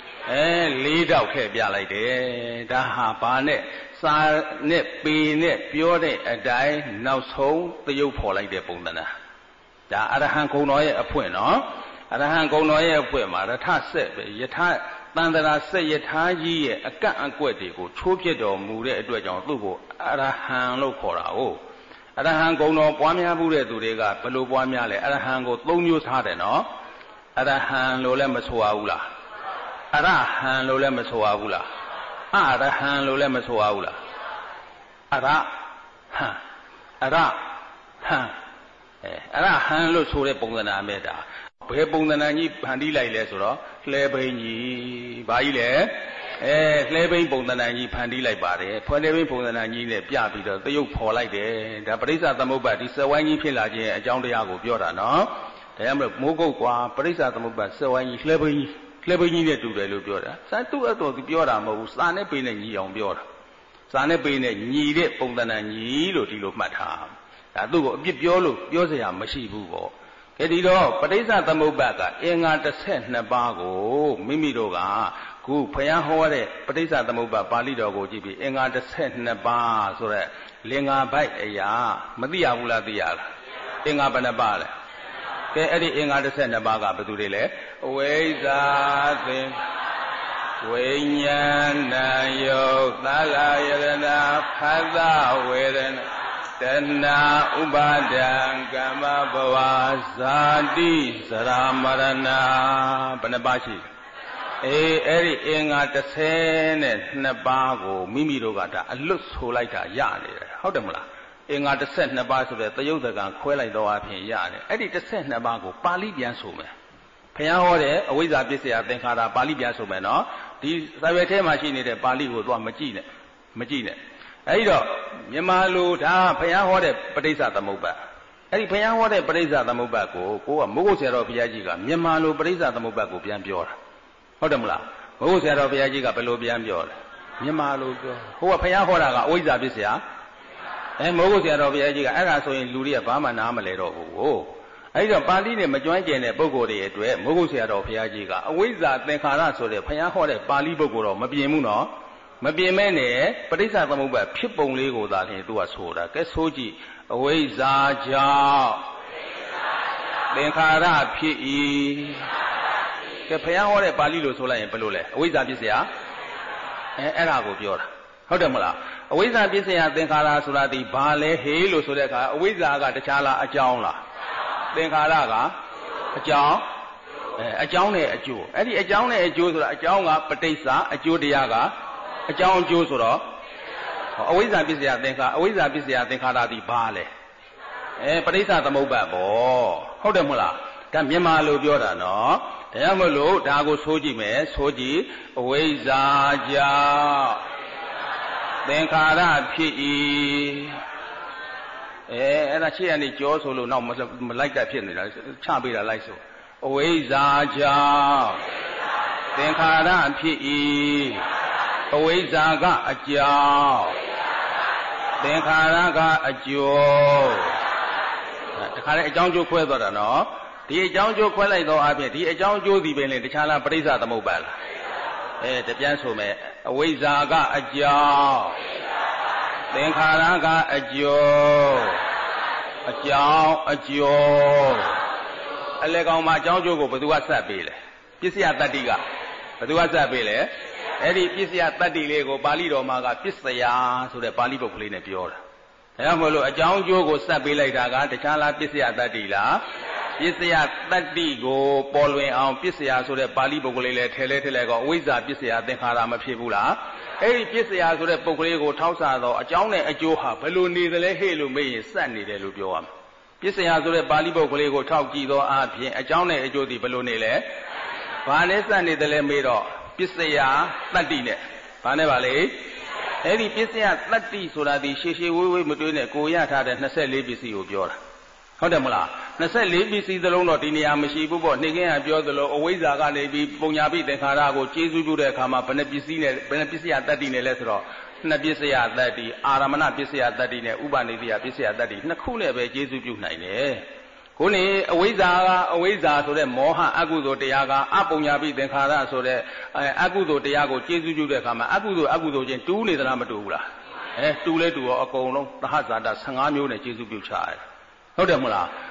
4တောက်ထည့်ပြလိုက်တယ်ဒါဟာဘာနဲ့စာနဲ့ပေနဲ့ပြောတဲ့အတိုင်းနောက်ဆုံးသရုပ်ဖော်လိုက်တဲ့ပုံသဏ္ဍာန်ဒါအရဟံဂုဏ်တော်ရဲ့အဖွင့်နော်ရဟံဂုဏ်တော်ရဲ့အဖွဲ့မှာရထဆက်ပဲယထာတန်တရာဆက်ယထာကြီးရဲ့အကန့်အကွက်တွေကိုချိုးပြစ်တော်မူတဲ့အတွက်ကြောင့်သူ့ကိုအရဟံလို့ခေါ်တာဟုတ်အရဟံဂုဏ်တော်ပွားများမှုတဲ့သူတွေကဘယ်လိုပွားများလဲအရဟံကို၃မျိုးထားတယ်နော်အရဟံလို့လည်းမဆိုရဘူးလားအရဟံလို့လည်းမဆိုရဘူးလားအရဟံလို့လည်းမဆိုရဘူးလားအရဟံအရဟံအရဟံလို့ဆိုတဲ့ပုံသဏ္ဍာန်ပဲဒါဘယ်ပုံသဏ္ဍာန်ကြီးဖန်တီးလိုက်လဲဆိုတော့လှဲဘိန်းကြီးဘာကြီးလဲလှဲဘိန်းပုံသဏ္ဍာန်ကြီးဖန်တီးလိုက်ပါတယ်ဖွယ်လှဲဘိန်းပုံသဏ္ဍာန်ကြီးနဲ့ပြပြီးတော့သရုပ်ဖော်လိုက်တယ်ဒါပရိစ္ဆသမုပ္ပါဒီစက်ဝိုင်းကြီးဖြစ်လာခြင်းအကြောင်းတရားကိုပြောတာနော်ဒါကြောင့်မလို့မိုးကုတ်ကွာပရိစ္ဆသမုပ္ပါစက်ဝိုင်းကြီးလှဲဘိန်းကြီးနဲ့တူတယ်လို့ပြောတာစာသူ့အတော်သူပြောတာမဟုတ်ဘူးစာနဲ့ပေနဲ့ညီအောင်ပြောတာစာနဲ့ပေနဲ့ညီတဲ့ပုံသဏ္ဍာန်ကြီးလို့ဒီလိုမှတ်ထားဒါသူ့ကိုအပြစ်ပြောလို့ပြောစရာမရှိဘူးပေါ့ကဲဒီတော့ပဋိစ္စသမုပ္ပါကအင်္ဂါ12ပါးကိုမိမိတို့ကခုဘုရားဟောတဲ့ပဋိစ္စသမုပ္ပါပါဠိတော်ကိုကြည့်ပြီးအင်္ဂါ12ပါးဆိုတဲ့လင်္ကာဘိုက်အရာမသိရဘူးလားသိရလားအင်္ဂါဘယ်နှပါးလဲကဲအဲ့ဒီအင်္ဂါ12ပါးကဘယ်သူတွေလဲအဝိဇ္ဇာသင်ဝိညာဏယုတ်သလယရဏဖသဝေဒနာတဏှာဥပါဒံကမ္မဘဝဇာတိဇရာမရဏဘယ်နှပါးရှိအဲ့ဒီအင်္ဂါ12ပါးကိုမိမိတို့ကဒါအလွတ်ဆိုလိုက်တာရနေတယ်ဟုတ်တယ်မလားအင်္ဂါ12ပါးဆိုတဲ့သရုပ်သကံခွဲလိုက်တော့အဖြစ်ရတယ်အဲ့ဒီ12ပါးကိုပါဠိပြန်ဆိုမယ်ဘုရားဟောတဲ့အဝိဇ္ဇာပစ္စယသင်္ခါရပါဠိပြန်ဆိုမယ်နော်ဒီစာရွက်ထဲမှာရှိနေတဲ့ပါဠိကိုတော့မကြည့်နဲ့အဲ့ဒီတော့မြန်မာလိုဒါဘုရားဟောတဲ့ပဋိစ္စသမုပ္ပါအဲ့ဒီဘုရားဟောတဲ့ပဋိစ္စသမုပ္ပါကိုကမိုးကုတ်ဆရာတော်ဘုရားကြီးကမြန်မာလိုပဋိစ္စသမုပ္ပါကိုပြန်ပြောတာဟုတ်တယ်မလားမိုးကုတ်ဆရာတော်ဘုရားကြီးကဘယ်လိုပြန်ပြောလဲမြန်မာလိုပြောဟိုကဘုရားဟောတာကအဝိဇ္ဇာပစ္စယမိုးကုတ်ဆရာတော်ဘုရားကြီးကအဲ့ဒါဆိုရင်လူတွေကဘာမှနားမလဲတော့ဘူးအဲ့ဒီတော့ပါဠိနဲ့မကျွမ်းကျင်တဲ့ပုဂ္ဂိုလ်တွေအတွက်မိုးကုတ်ဆရာတော်ဘုရားကြီးကအဝိဇ္ဇာသင်္ခါရဆိုတဲ့ဘုရားဟောတဲ့ပါဠိပုဂ္ဂိုလ်တော့မပြင်ဘူးနော်မပြင်မဲ့နဲ့ပဋိစ္စသမုပ္ပါဖြစ်ပုံလေးကိုသာလျှင်သူကဆိုတာကဲဆိုကြည့်အဝိဇ္ဇာကြောင့်သင်္ခါရဖြစ်၏ကဲဘုရားဟောတဲ့ပါဠိလိုဆိုလိုက်ရင်ဘယ်လိုလဲအဝိဇ္ဇာပစ္စယအဲ့ဒါကိုပြောတာဟုတ်တယ်မလားအဝိဇ္ဇာပစ္စယသင်္ခါရဆိုတာဒီဘာလဲဟေးလို့ဆိုတဲ့အခါအဝိဇ္ဇာကတခြားလားအကြောင်းလားသင်္ခါရကအကြောင်းအကြောင်းနဲ့အကျိုးအဲ့ဒီအကြောင်းနဲ့အကျိုးဆိုတာအကြောင်းကပဋိစ္စအကျိုးတရားကအကြောင်းအကျိုးဆိုတော့အဝိဇ္ဇာပစ္စယသင်္ခါအဝိဇ္ဇာပစ္စယသင်္ခါရဒီဘာလဲပဋိစ္စသမုပ္ပါပေါ့ဟုတ်တယ်မဟုတ်လားဒါမြန်မာလိုပြောတာနော်ဒါကြောင့်မလို့ဒါကိုဆိုကြည့်မယ်ဆိုကြည့်အဝိဇ္ဇာကြောင့်သင်္ခါရဖြစ်၏အဲ့ဒါရှေ့ကနေကြောဆိုလို့နောက်မလိုက်တာဖြစ်နေတာချပေးတာလိုက်ဆိုအဝိဇ္ဇာကြောင့်သင်္ခါရဖြစ်၏အဝိဇ္ဇာကအကြောင်းသင်္ခါရကအကျိုးတခါလေအကြောင်းကျိုးခွဲသွားတာနော်ဒီအကြောင်းကျိုးခွဲလိုက်တော့အပြင်ဒီအကြောင်းကျိုးဒီပင်လေတခြားလားပဋိစ္စသမုပ္ပါလားတပြန်ဆိုမယ်အဝိဇ္ဇာကအကြောင်းသင်္ခါရကအကျိုးအကြောင်းအကျိုးအလေကောင်မှာအကြောင်းကျိုးကိုဘယ်သူကဆက်ပေးလဲပစ္စယတတ္တိကဘယ်သူကဆက်ပေးလဲအဲ့ဒီပစ္စယတတ္တိလေးကိုပါဠိတော်မှာကပစ္စယဆိုတဲ့ပါဠိပုဒ်ကလေးနဲ့ပြောတာဒါကြောင့်မို့လို့အကြောင်းကျိုးကိုဆက်ပေးလိုက်တာကတခြားလားပစ္စယတတ္တိလားပစ္စယတတ္တိကိုပေါ်လွင်အောင်ပစ္စယဆိုတဲ့ပါဠိပုဒ်ကလေးလည်းထဲလိုက်ကောအဝိဇ္ဇာပစ္စယသင်္ခါရမဖြစ်ဘူးလားအဲ့ဒီပစ္စယဆိုတဲ့ပုဒ်ကလေးကိုထောက်ဆတော့အကြောင်းနဲ့အကျိုးဟာဘယ်လိုနေသလဲဟဲ့လို့မေးရင်စက်နေတယ်လို့ပြောရမှာပစ္စယဆိုတဲ့ပါဠိပုဒ်ကလေးကိုထောက်ကြည့်တော့အပြင်အကြောင်းနဲ့အကျိုးဒီဘယ်လိုနေလဲဘာနဲ့စက်နေတယ်လဲမေးတော့ပစ္စယတတ္တိနဲ့ဘာနဲ့ပါလဲအဲ့ဒီပစ္စယတတ္တိဆိုတာဒီရှည်ဝေးမတွေးနဲ့ကိုရထားတဲ့24ပစ္စည်းကိုပြောတာဟုတ်တယ်မလား24ပစ္စည်းသလုံးတော့ဒီနေရာမရှိဘူးပေါ့နှိမ့်ခင်းကပြောသလိုအဝိဇ္ဇာကနေပြီးပုံညာပိသင်္ခါရကိုကျေစုပြုတဲ့အခါမှာဘယ်နှပစ္စည်းနဲ့ဘယ်နှပစ္စယတတ္တိနဲ့လဲဆိုတော့နှစ်ပစ္စယတတ္တိအာရမဏပစ္စယတတ္တိနဲ့ဥပနိဒေယပစ္စယတတ္တိနှစ်ခုနဲ့ပဲကျေစုပြုနိုင်တယ်ခုနေအဝိဇ္ဇာကအဝိဇ္ဇာဆိုတဲ့မောဟအကုသိုလ်တရားကအပုံညာပိသင်္ခါရဆိုတဲ့အကုသိုလ်တရားကိုကျေစုပြုတဲ့အခါမှာအကုသိုလ်ချင်းတူးနေသလားမတူဘူးလားတူလဲတူရောအကုန်လုံးသဟဇာတ15မျိုးနဲ့ကျေစုပြုချရတယ်ဟုတ်တယ်မဟုတ်လား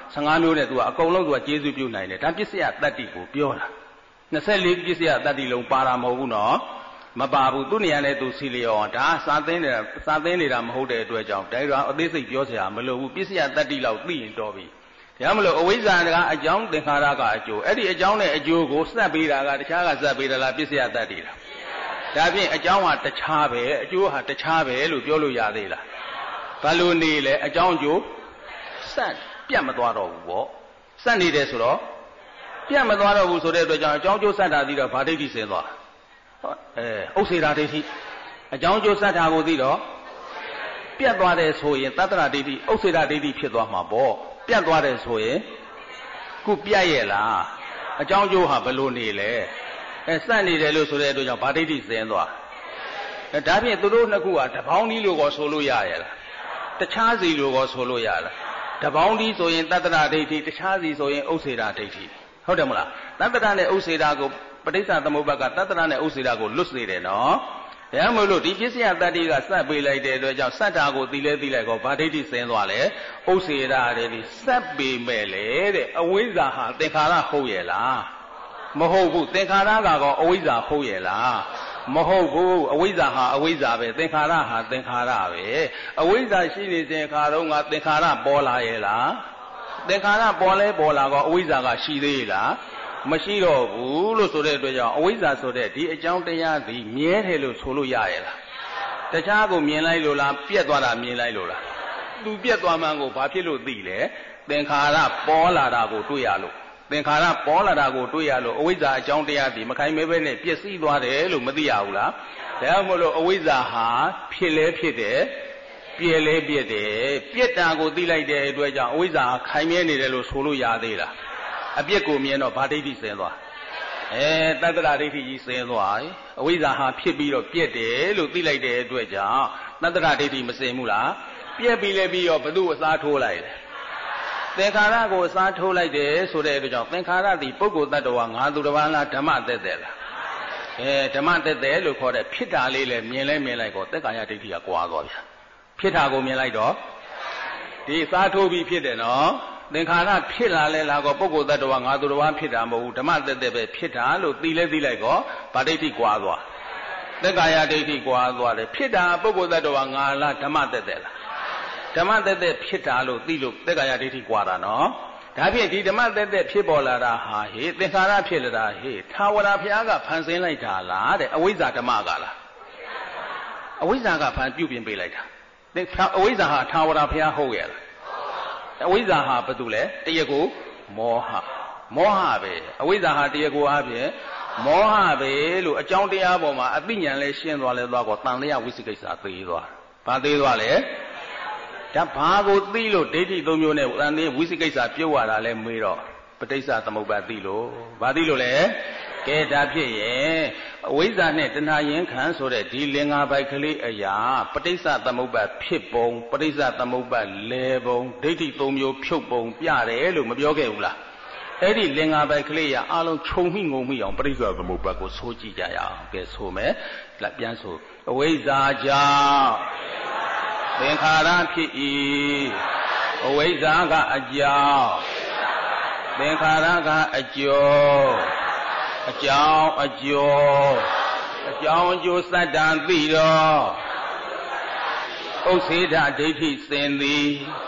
15မျိုးနဲ့သူကအကုန်လုံးသူကကျေးဇူးပြုနိုင်တယ်ဒါပစ္စယတတ္တိကိုပြောတာ24ပစ္စယတတ္တိလုံးပါတာမဟုတ်ဘူးနော်မပါဘူးသူနေရာနဲ့သူစီလျော်ဒါစာသင်းနေတာမဟုတ်တဲ့အတွက်ကြောင့်ဒါရောအသေးစိတ်ပြောစရာမလိုဘူးပစ္စယတတ္တိလောက်သိရင်တော်ပြီဒါမလို့အဝိဇ္ဇာကအကြောင်းသင်္ခါရကအကျိုးအဲ့ဒီအကြောင်းနဲ့အကျိုးကိုစပ်ပေးတာကတခြားကစပ်ပေးတာလားပစ္စယတတ္တိလားဒါဖြင့်အကြောင်းဟာတခြားပဲအကျိုးဟာတခြားပဲလို့ပြောလို့ရသေးလားဘာလို့နေလဲအကြောင်းအကျိုးစပ်ပြတ်မသွားတော့ဘူးပေါ့စပ်နေတယ်ဆိုတော့ပြတ်မသွားတော့ဘူးဆိုတဲ့အတွက်ကြောင့်အကြောင်းကျိုးစပ်တာသိတော့ဗာဒိဋ္ဌိဆင်းသွားဥစ္စေတာဒိဋ္ဌိအကြောင်းကျိုးစပ်တာကိုသိတော့ပြတ်သွားတယ်ဆိုရင်သတ္တရဒိဋ္ဌိဥစ္စေတာဒိဋ္ဌိဖြစ်သွားမှာပေါ့ပြတ်သွားတယ်ဆိုရင်ခုပြတ်ရဲ့လားအကြောင်းကျိုးဟာဘယ်လိုနေလဲစပ်နေတယ်လို့ဆိုတဲ့အတွက်ကြောင့်ဗာဒိဋ္ဌိဆင်းသွားဒါဖြင့်သူတို့နှစ်ခုဟာတပေါင်းဒီလို့ကိုဆိုလို့ရရဲ့လားတခြားစီလို့ကိုဆိုလို့ရလားတပေါင်းဒီဆိုရင်သတ္တရဒိဋ္ဌိတခြားစီဆိုရင်ဥစ္စေတာဒိဋ္ဌိဟုတ်တယ်မလားသတ္တရနဲ့ဥစ္စေတာကိုပဋိစ္စသမုပ္ပါကသတ္တရနဲ့ဥစ္စေတာကိုလွတ်စေတယ်နော်ဒါမှမဟုတ်ဒီပစ္စယတတ္တိကစပ်ပေးလိုက်တဲ့အတွက်ကြောင့်စတ္တာကိုသိလဲသိလိုက်ကောဗာဒိဋ္ဌိဆင်းသွားလေဥစ္စေတာတွေဒီစပ်ပေးမဲ့လေတဲ့အဝိဇ္ဇာဟာသင်္ခါရဟုတ်ရဲ့လားမဟုတ်ဘူးသင်္ခါရကောအဝိဇ္ဇာဟုတ်ရဲ့လားမဟုတ်ဘူးအဝိဇ္ဇာဟာအဝိဇ္ဇာပဲသင်္ခါရဟာသင်္ခါရပဲအဝိဇ္ဇာရှိနေစဉ်ခါတော့ကသင်္ခါရပေါ်လာရဲ့လားသင်္ခါရပေါ်လဲပေါ်လာကောအဝိဇ္ဇာကရှိသေးရဲ့လားမရှိတော့ဘူးလို့ဆိုတဲ့အတွက်ကြောင့်အဝိဇ္ဇာဆိုတဲ့ဒီအကြောင်းတရားသည်မြဲတယ်လို့ဆိုလို့ရရဲ့လားတခြားကိုမြင်လိုက်လို့လားပြက်သွားတာမြင်လိုက်လို့လားသူပြက်သွားမှန်းကိုဘာဖြစ်လို့သိလဲသင်္ခါရပေါ်လာတာကိုတွေ့ရလို့သင်္ခါရပေါ်လာတာကိုတွေ့ရလို့အဝိဇ္ဇာအကြောင်းတရားသည်မခိုင်မဲပဲနဲ့ပျက်စီးသွားတယ်လို့မသိရဘူးလားဒါမှမဟုတ်အဝိဇ္ဇာဟာဖြစ်လဲဖြစ်တယ်ပြက်လဲပြက်တယ်ပြက်တာကိုသိလိုက်တဲ့အတွက်ကြောင့်အဝိဇ္ဇာခိုင်မဲနေတယ်လို့ဆိုလို့ရသေးလားအပြစ်ကိုမြင်တော့ဗာဒိဋ္ဌိဆင်းသွားသတ္တရဒိဋ္ဌိကြီးဆင်းသွားအဝိဇ္ဇာဟာဖြစ်ပြီးတော့ပြက်တယ်လို့သိလိုက်တဲ့အတွက်ကြောင့်သတ္တရဒိဋ္ဌိမဆင်းဘူးလားပြက်ပြီးလဲပြီးတော့ဘသူ့အစားထိုးလိုက်တယ်သင်္ခါရကိုအစားထိုးလိုက်တယ်ဆိုတဲ့အတွက်ကြောင့်သင်္ခါရသည်ပုဂ္ဂိုလ်တ attva ငါသူတစ်ပါးလားဓမ္မသက်သက်လားဓမ္မသက်သက်လို့ခေါ်တဲ့ဖြစ်တာလေးလဲမြင်လဲမြင်လိုက်တော့သက်ကာယဒိဋ္ဌိကကွာသွားဗျာဖြစ်တာကိုမြင်လိုက်တော့ဒီစားထိုးပြီးဖြစ်တယ်နော်သင်္ခါရဖြစ်လာလဲလားကောပုဂ္ဂိုလ်တ attva ငါသူတစ်ပါးဖြစ်တာမဟုတ်ဘူးဓမ္မသက်သက်ပဲဖြစ်တာလို့သိလဲသိလိုက်ကောဗာဒိဋ္ဌိကွာသွားသက်ကာယဒိဋ္ဌိကွာသွားတယ်ဖြစ်တာပုဂ္ဂိုလ်တ attva ငါလားဓမ္မသက်သက်လားဓမ္မသက်သက်ဖြစ်တာလို့သိလို့သက်ကာယဒိဋ္ဌိကွာတာနော်ဒါဖြင့်ဒီဓမ္မသက်သက်ဖြစ်ပေါ်လာတာဟာဟေသင်္ခါရဖြစ်လာတာဟေထာဝရဘုရားကဖန်ဆင်းလိုက်တာလားတဲ့အဝိဇ္ဇာဓမ္မကလားအဝိဇ္ဇာကဖန်ပြုပြင်ပေးလိုက်တာအဝိဇ္ဇာဟာထာဝရဘုရားဟုတ်ရဲ့လားအဝိဇ္ဇာဟာဘာတူလဲတရားကိုမောဟပဲအဝိဇ္ဇာဟာတရားကိုအပြင်မောဟပဲလို့အကြောင်းတရားပေါ်မှာအသိဉာဏ်လဲရှင်းသွားလဲသွားကောတန်လျာဝိသိကိစ္စသေးသွားဘာသေးသွားလဲဒါဘာကိုသိလို့ဒိဋ္ဌိ၃မျိုးနဲ့တန်သေးဝိသိကိစ္စပြုတ်ရတာလဲမေးတော့ပဋိစ္စသမုပ္ပါသိလို့ဘာသိလို့လဲကဲဒါဖြစ်ရင်အဝိဇ္ဇာနဲ့တဏှာယင်ခံဆိုတဲ့ဒီလင်္ကာပိုက်ကလေးအရာပဋိစ္စသမုပ္ပါဖြစ်ပုံပဋိစ္စသမုပ္ပါလဲပုံဒိဋ္ဌိ၃မျိုးဖြုတ်ပုံပြတယ်လို့မပြောခဲ့ဘူးလားအဲ့ဒီလင်္ကာပိုက်ကလေးရအလုံးခြုံမိငုံမိအောင်ပဋိစ္စသမုပ္ပါကိုဆိုကြည့်ကြရအောင်ကဲဆိုမယ်ပြန်ဆိုအဝိဇ္ဇာကြောင့်သင်္ခါရဖြစ်၏အဝိဇ္ဇာကအကြောင်းသင်္ခါရကအကျိုးအကြောင်းအကျိုးစတ္တံသိတော့ဥစ္စေဒဒိဋ္ဌိစင်သည်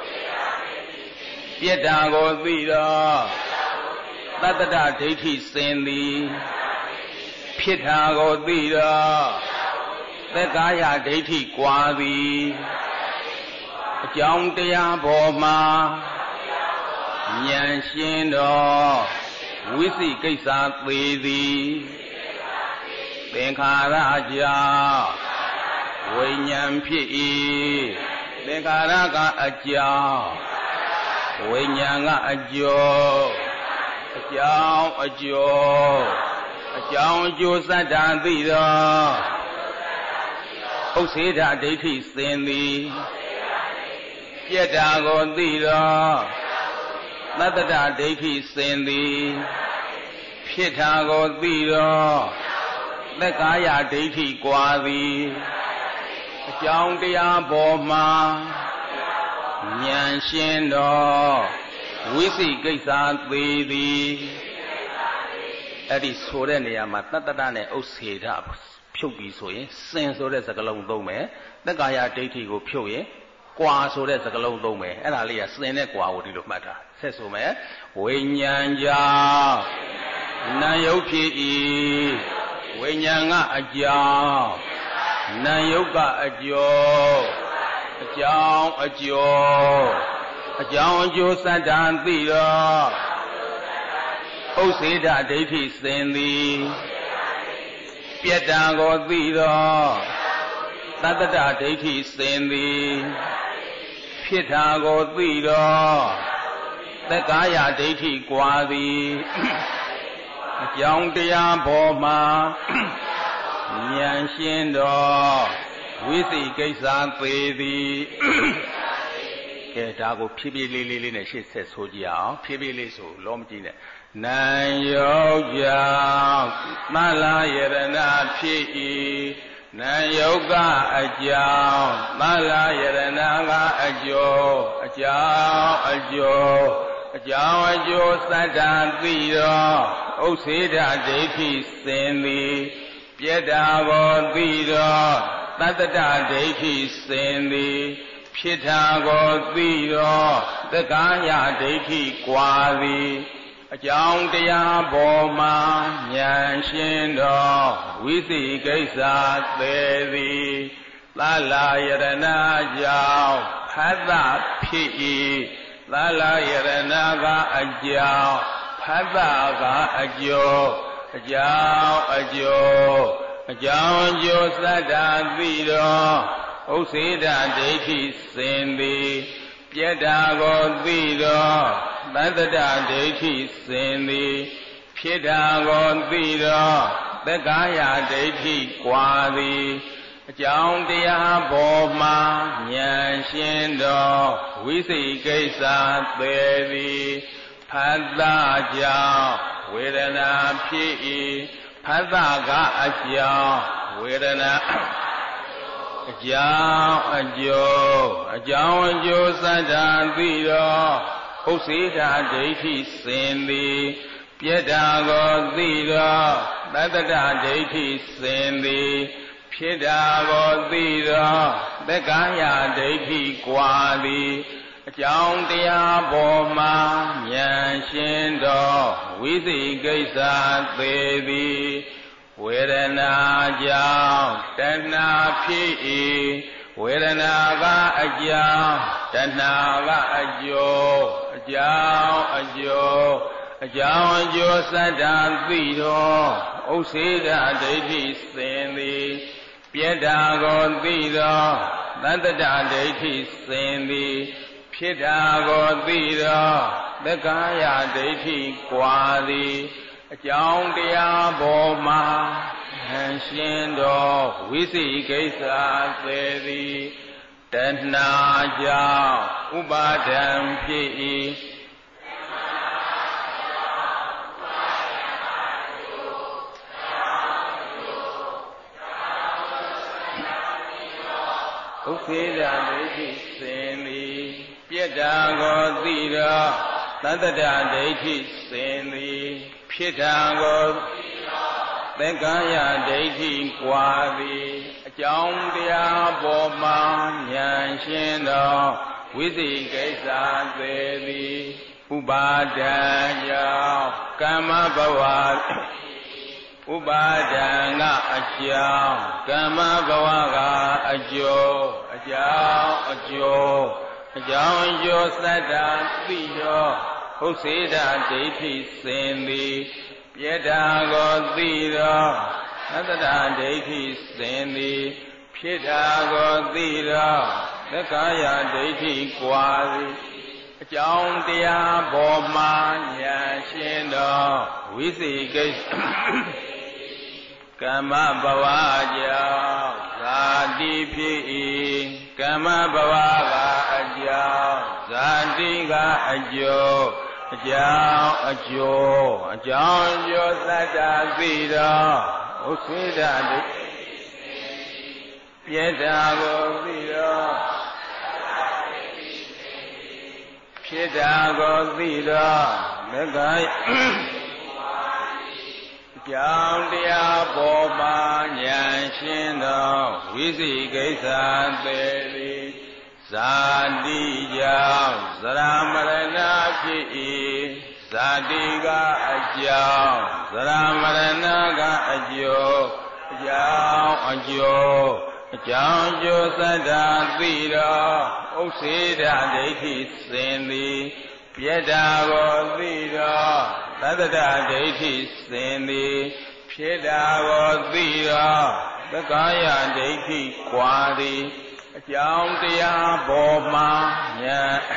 ပြက်တာကိုသိတော့သတ္တဒဒိဋ္ဌိစင်သည်ဖြစ်တာကိုသိတော့သက်ကာယဒိဋ္ဌိကွာသည်အကြောင်းတရားပေါ်မှာဉာဏ်ရှင်းတော့ဝိသိကိစ္စသေးသည်သင်္ခါရကြောင့်ဝိညာဉ်ဖြစ်၏သင်္ခါရကအကြောင်းဝိညာဉ်ကအကျိုးအကြောင်းအကျိုးစတ္တံသိတော့ဥစ္စေဒဒိဋ္ဌိစင်သည်ပြက်တာကိုသိတော့သတ္တဒဒိဋ္ဌိစင်သည်ဖြစ်တာကိုသိတော့သက်ကာယဒိဋ္ဌိကွာသည်အကြောင်းတရားပေါ်မှာဉာဏ်ရှင်းတော့ဝဝိသိကိစ္စသေးသည်အဲ့ဒီဆိုတဲ့နေရာမှာတတ္တတနဲ့ဥစ္စေဓဖြုတ်ပြီးဆိုရင်စင်ဆိုတဲ့စကားလုံးသုံးမယ်တက္ကာယဒိဋ္ဌိကိုဖြုတ်ရင်ကွာဆိုတဲ့စကားလုံးသုံးမယ်အဲ့ဒါလေးကစင်နဲ့ကွာကိုဒီလိုမှတ်ထားဆက်ဆိုမယ်ဝိညာဉ်ကြောင့်နာယုတ်ဖြစ်၏ဝိညာဉ်ကအကြောင်းနာယုတ်ကအကျိုးအကြောင်းအကျိုးအကြောင်းအကျိုးစတ္တံသိတော့ဥစ္စေဓဒိဋ္ဌိစင်သည်ပြတ္တာကိုသိတော့တတ္တဒဒိဋ္ဌိစင်သည်ဖြစ်တာကိုသိတော့သက္ကာယဒိဋ္ဌိကွာသည်အကြောင်းတရားပေါ်မှာဉာဏ်ရှင်းတော့ဝိသိကိစ္စသေးသည်ကဲဒါကိုဖြည်းဖြည်းလေးနဲ့ရှေ့ဆက်ဆိုကြည့်အောင်ဖြည်းဖြည်းလေးဆိုလောမကြည့်နဲ့နာယောကြောင့်သလာယရဏဖြစ်၏နာယုတ်ကအကြောင်းသလာယရဏကအကျိုးအကြောင်းအကျိုးအကြောင်းအကျိုးစတ္တသိတော့ဥစ္စေဓဒိဋ္ဌိစင်သည်ပြတ္တာကိုသိတော့တတ္တဒဒိဋ္ဌိစင်သည်ဖြစ်တာကိုသိတော့သက္ကာယဒိဋ္ဌိကွာသည်အကြောင်းတရားပေါ်မှာဉာဏ်ရှင်းတော့ဝိသိကိစ္စသေးသည်သလာယရဏကြောင့်ဖတ်တာဖြစ်၏သလာယရဏကအကြောင်းဖတ်တာကအကျိုးအကြောင်းအကျိုးအကြောင်းအကျိုးစတ္တသိတော့ဥစ္စေဓဒိဋ္ဌိစင်သည်ပြတ္တာကိုသိတော့တတ္တဒဒိဋ္ဌိစင်သည်ဖြစ်တာကိုသိတော့သက္ကာယဒိဋ္ဌိကွာသည်အကြောင်းတရားပေါ်မှာဉာဏ်ရှင်းတော့ဝိသိကိစ္စသေးသည်ဖတ်တာကြောင့်ဝေဒနာဖြစ်၏ဖတ်တာကအကြောင်းဝေဒနာအကြောင်းအကျိုးအကြောင်းအကျိုးစတ္တသိတော့ဥစ္စေဓဒိဋ္ဌိစင်သည်ပြတ္တာကိုသိတော့တတ္တဒဒိဋ္ဌိစင်သည်ဖြစ်တာကိုသိတော့သက္ကာယဒိဋ္ဌိကွာသည်အကြောင်းတရားပေါ်မှာဉာဏ်ရှင်းတော့ဝိသိကိစ္စသေးသည်ဝေဒနာကြောင့်တဏှာဖြစ်၏ဝေဒနာကအကြောင်းတဏှာကအကျိုးအကြောင်းအကျိုးအကြောင်းအကျိုးစတ္တသိတော့ဥစ္စေဓဒိဋ္ဌိစင်သည်ပြတ္တာကိုသိတော့တတ္တဒဒိဋ္ဌိစင်သည်ဖြစ်တာကိုသိတော့သက္ကာယဒိဋ္ဌိကွာသည်အကြောင်းတရားပေါ်မှာဉာဏ်ရှင်းတော့ဝိသိကိစ္စသေးသည်တဏှာကြောင့်ဥပါဒံဖြစ်၏ဥစ္စေဓဒိဋ္ဌိစင်သည်ပြတ္တာကိုသိတော့တတ္တဒဒိဋ္ဌိစင်သည်ဖြစ်တာကိုသက္ကာယဒိဋ္ဌိကွာသည်အကြောင်းတရားပေါ်မှာဉာဏ်ရှင်းတော့ဝိသိကိစ္စသေးသည်ဥပါဒံကြောင့်ကမ္မဘဝဥပါဒံကအကြောင်းကမ္မဘဝကအကျိုးအကြောင်းအကျိုးအကြောင်းအကျိုးစတ္တသိတော့ဥစ္စေဓဒိဋ္ဌိစင်သည်ပြတ္တာကိုသိတော့တတ္တဒဒိဋ္ဌိစင်သည်ဖြစ်တာကိုသိတော့သက္ကာယဒိဋ္ဌိကွာသည်အကြောင်းတရားပေါ်မှာဉာဏ်ရှင်းတော့ဝိသိကိစ္စကမ္မဘဝကြောင့်ဇာတိဖြစ်၏ကမ္မဘဝကအကြောင်းဇာတိကအကျိုးအကြောင်းအကျိုးအကြောင်းအကျိုးသတ္တသိတော့ဥစ္စေဓဒိဋ္ဌိပြတ္တာကိုသိတော့ဖြဖြစ်တာကိုသိတော့သက္ကာယကြောင့်တရားပေါ်မှာဉာဏ်ရှင်းသောဝိသိကိစ္စသေးသည်ဇာတိကြောင့်သရမရဏဖြစ်၏ဇာတိကအကြောင်းသရမရဏကအကျိုးအကြောင်းအကျိုးအကြောင်းကျိုးသတ္တသိတော်ဥစ္စေတဒိဋ္ဌိစင်သည်ပြတ္တာကိုသိတော်သတ္တဒိဋ္ဌိစင်သည်ဖြစ်တာကိုသိတော်သက္ကာယဒိဋ္ဌိကွာသည်အကြောင်းတရားပေါ်မှာဉာဏ်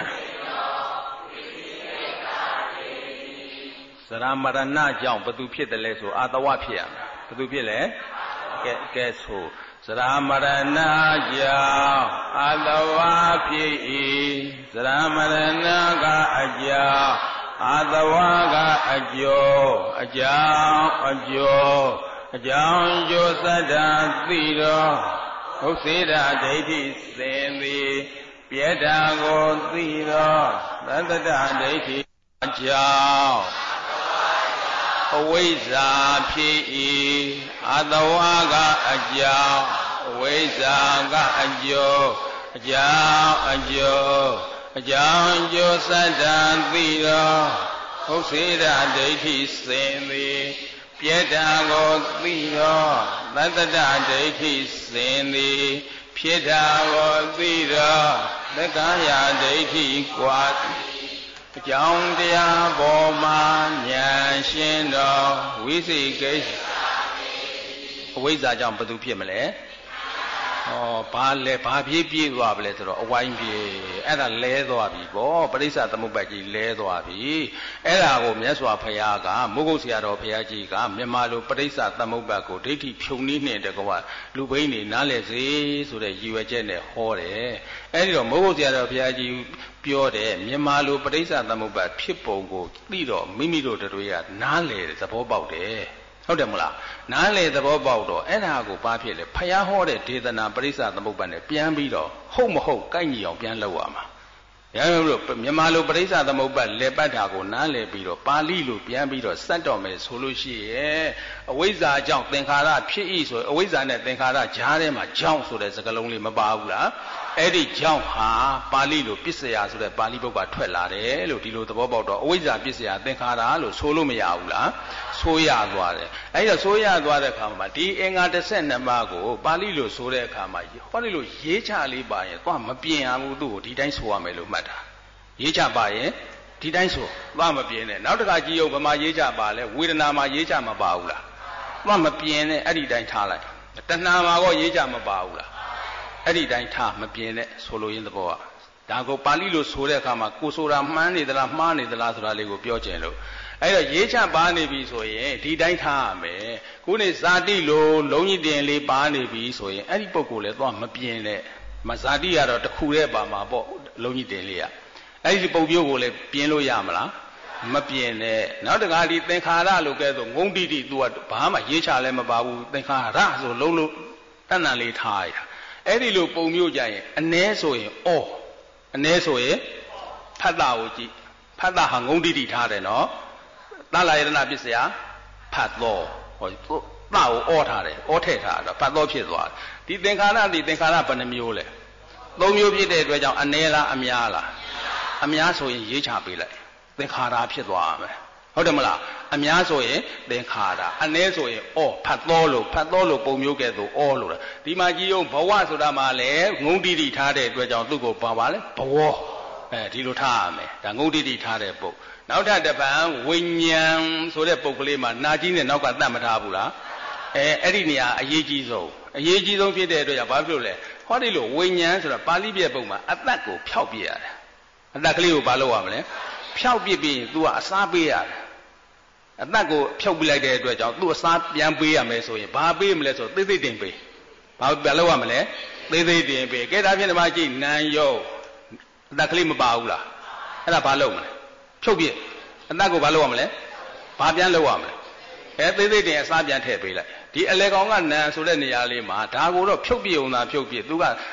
သရမရဏကြောင့်ဘသူဖြစ်တယ်လဲဆိုအာတဝဖြစ်ရမှာဘသူဖြစ်လဲကဲဆိုသရမရဏကြောင့်အာတဝဖြစ်၏သရမရဏကအကြောင်းအာတဝကအကျိုးအကြောင်းအကျိုးအကြောင်းကျိုးသတ္တသိတော်ဥစ္စေတဒိဋ္ဌိစင်သည်ပြတ္တာကိုသိတော်သတ္တဒိဋ္ဌိအကြောင်းအဝိဇ္ဇာဖြစ်၏အာတဝကအကြောင်းအဝိဇ္ဇာကအကျိုးအကြောင်းအကျိုးအကြောင်းကျိုးသတ္တသိတော်ဥစ္စေတဒိဋ္ဌိစင်သည်ပြတ္တာကိုသိတော်သတ္တဒိဋ္ဌိစင်သည်ဖြစ်တာကိုသိတော်သက္ကာယဒိဋ္ဌိကွာအကြောင်းတရားပေါ်မှာဉာဏ်ရှင်းတော်ဝိသိကိစ္စအဝိဇ္ဇာကြောင့်ဘယ်သူဖြစ်မလဲဘာလဲဘာပြေးပြေးသွားပါလဲဆိုတော့အဝိုင်းပြေးအဲ့ဒါလဲသွားပြီပေါ့ပရိစ္ဆသမုပ္ပါဒ်ကြီးလဲသွားပြီအဲ့ဒါကိုမြတ်စွာဘုရားကမုဂုတ်ဆရာတော်ဘုရားကြီးကမြန်မာလိုပရိစ္ဆသမုပ္ပါဒ်ကိုဒိဋ္ဌိဖြုံနည်းနဲ့တကွာလူဘိန်းနေနားလဲစေဆိုတဲ့ရည်ရွယ်ချက်နဲ့ဟောတယ်အဲ့ဒီတော့မုဂုတ်ဆရာတော်ဘုရားကြီးပြောတယ်မြန်မာလိုပရိစ္ဆသမုပ္ပါဒ်ဖြစ်ပုံကိုသိတော့မိမိတို့တွေကနားလဲသဘောပေါက်တယ်ဟုတ်တယ်မလားနားလေသဘောပေါက်တော့အဲ့ဒါကိုဘာဖြစ်လဲဖယားဟောတဲ့ဒေသနာပရိစ္ဆသမုပ္ပါဒ်နဲ့ပြန်ပြီးတော့ဟုတ်မဟုတ်ကိုက်ညီအောင်ပြန်လုပ်ရမှာရအောင်လို့မြန်မာလိုပရိစ္ဆသမုပ္ပါဒ်လေပတ်တာကိုနားလေပြီးတော့ပါဠိလိုပြန်ပြီးတော့စက်တော်မယ်ဆိုလို့ရှိရဲ့အဝိဇ္ဇာကြောင့်သင်္ခါရဖြစ်၏ဆိုအဝိဇ္ဇာနဲ့သင်္ခါရကြားထဲမှာကြောင့်ဆိုတဲ့စကားလုံးလေးမပါဘူးလားအဲ့ဒီကြောင့်ဟာပါဠိလိုပစ္စယဆိုတဲ့ပါဠိပုဒ်ကထွက်လာတယ်လို့ဒီလိုသဘောပေါက်တော့အဝိဇ္ဇာပစ္စယသင်္ခါရလို့ဆိုလို့မရဘူးလားဆိုရသွားတယ်အဲ့တော့ဆိုရသွားတဲ့အခါမှာဒီအင်္ဂါ12ပါးကိုပါဠိလိုဆိုတဲ့အခါမှာဟောဒီလိုရေးချလေးပါရင်သွားမပြင်ရဘူးသူ့ကိုဒီတိုင်းဆိုရမယ်လို့မှတ်တာရေးချပါရင်ဒီတိုင်းဆိုသွားမပြင်နဲ့နောက်တစ်ခါကြည့်အောင်ဗမာရေးချပါလဲဝေဒနာမှာရေးချမပါဘူးလားသွားမပြင်နဲ့အဲ့ဒီတိုင်းထားလိုက်တဏှာမှာကောရေးချမပါဘူးလားအဲ့ဒီတိုင်းထားမပြင်နဲ့ဆိုလိုရင်းသဘောကဒါကိုပါဠိလိုဆိုတဲ့အခါမှာကိုဆိုတာမှန်းနေသလားမှားနေသလားဆိုတာလေးကိုပြောကျင်လို့အဲ့တော့ရေးချပါနေပြီဆိုရင်ဒီတိုင်းထားရမယ်ခုနေဇာတိလိုလုံးကြီးတင်လေးပါနေပြီဆိုရင်အဲ့ဒီပုဂ္ဂိုလ်လည်းသွားမပြင်နဲ့မဇာတိကတော့တစ်ခုတည်းပါမှာပေါ့လုံးကြီးတင်လေးကအဲ့ဒီပုံပြိုးကိုလည်းပြင်လို့ရမလားမပြင်နဲ့နောက်တကားဒီသင်္ခါရလို့ကဲဆိုငုံတိတိ तू ကဘာမှရေးချလည်းမပါဘူးသင်္ခါရဆိုလုံးလုံးတဏ္ဍလေးထားရအဲ့ဒီလိုပုံမျိုးကြရင်အ ਨੇ ဆိုရင်အ ਨੇ ဆိုရင်ဖတ်တာကိုကြည့်ဖတ်တာဟာငုံတိတိထားတယ်နော်သလယတနာပစ္စယဖတ်တော်ဟောတာကိုထားတယ်ထည့်ထားတော့ဖတ်တော်ဖြစ်သွားတယ်ဒီသင်္ခါရဒီသင်္ခါရဘယ်နှမျိုးလဲ၃မျိုးဖြစ်တဲ့အတွက်ကြောင့်အ ਨੇ လားအများလားအများဆိုရင်ရေးချပေးလိုက်သင်္ခါရဖြစ်သွားရမယ်ဟုတ်တယ်မလားအများဆိုရင်သင်္ခါရအ ਨੇ ဆိုရင်ဖတ်တော်လို့ပုံမျိုးကဲ့သို့လို့ဒီမှာကြည့်အောင်ဘဝဆိုတာမှလည်းငုံတိတိထားတဲ့အတွက်ကြောင့်သူ့ကိုပါလဲဘဝဒီလိုထားရမယ်ဒါငုံတိတိထားတဲ့ပုဂ္ဂိုလ်နောက်ထပ်တစ်ပံဝိညာဉ်ဆိုတဲ့ပုဂ္ဂလိမှာနာကြီးနဲ့နောက်ကတတ်မထားဘူးလားအဲ့ဒီနေရာအရေးကြီးဆုံးဖြစ်တဲ့အတွက်ကြောင့်ဘာဖြစ်လို့လဲဟောဒီလိုဝိညာဉ်ဆိုတာပါဠိပြပုံမှာအသက်ကိုဖျောက်ပြရတယ်အသက်ကလေးကိုဘာလုပ်ရမလဲဖျောက်ပြပြီးရင် तू ကအစားပေးရတယ်အသက်ကိုဖျောက်ပြလိုက်တဲ့အတွက်ကြောင့် तू အစားပြန်ပေးရမယ်ဆိုရင်ဘာပေးမလဲဆိုသိသိတင်ပေးဘာလုပ်ရမလဲသိသိတင်ပေးကဲဒါဖြင့်ဒီမှာကြည့်နံယောအသက်ကလေးမပါဘူးလားအဲ့ဒါဘာလုပ်မလဲဖြုတ်ပြအသက်ကိုဘာလုပ်ရမလဲဘာပြန်လုပ်ရမလဲသိသိတင်အစားပြန်ထည့်ပေးလိုက်ဒီအလေကောင်ကနံဆိုတဲ့နေရာလေးမှာဒါကိုတော့ဖြုတ်ပြုံသာဖြုတ်ပြ तू က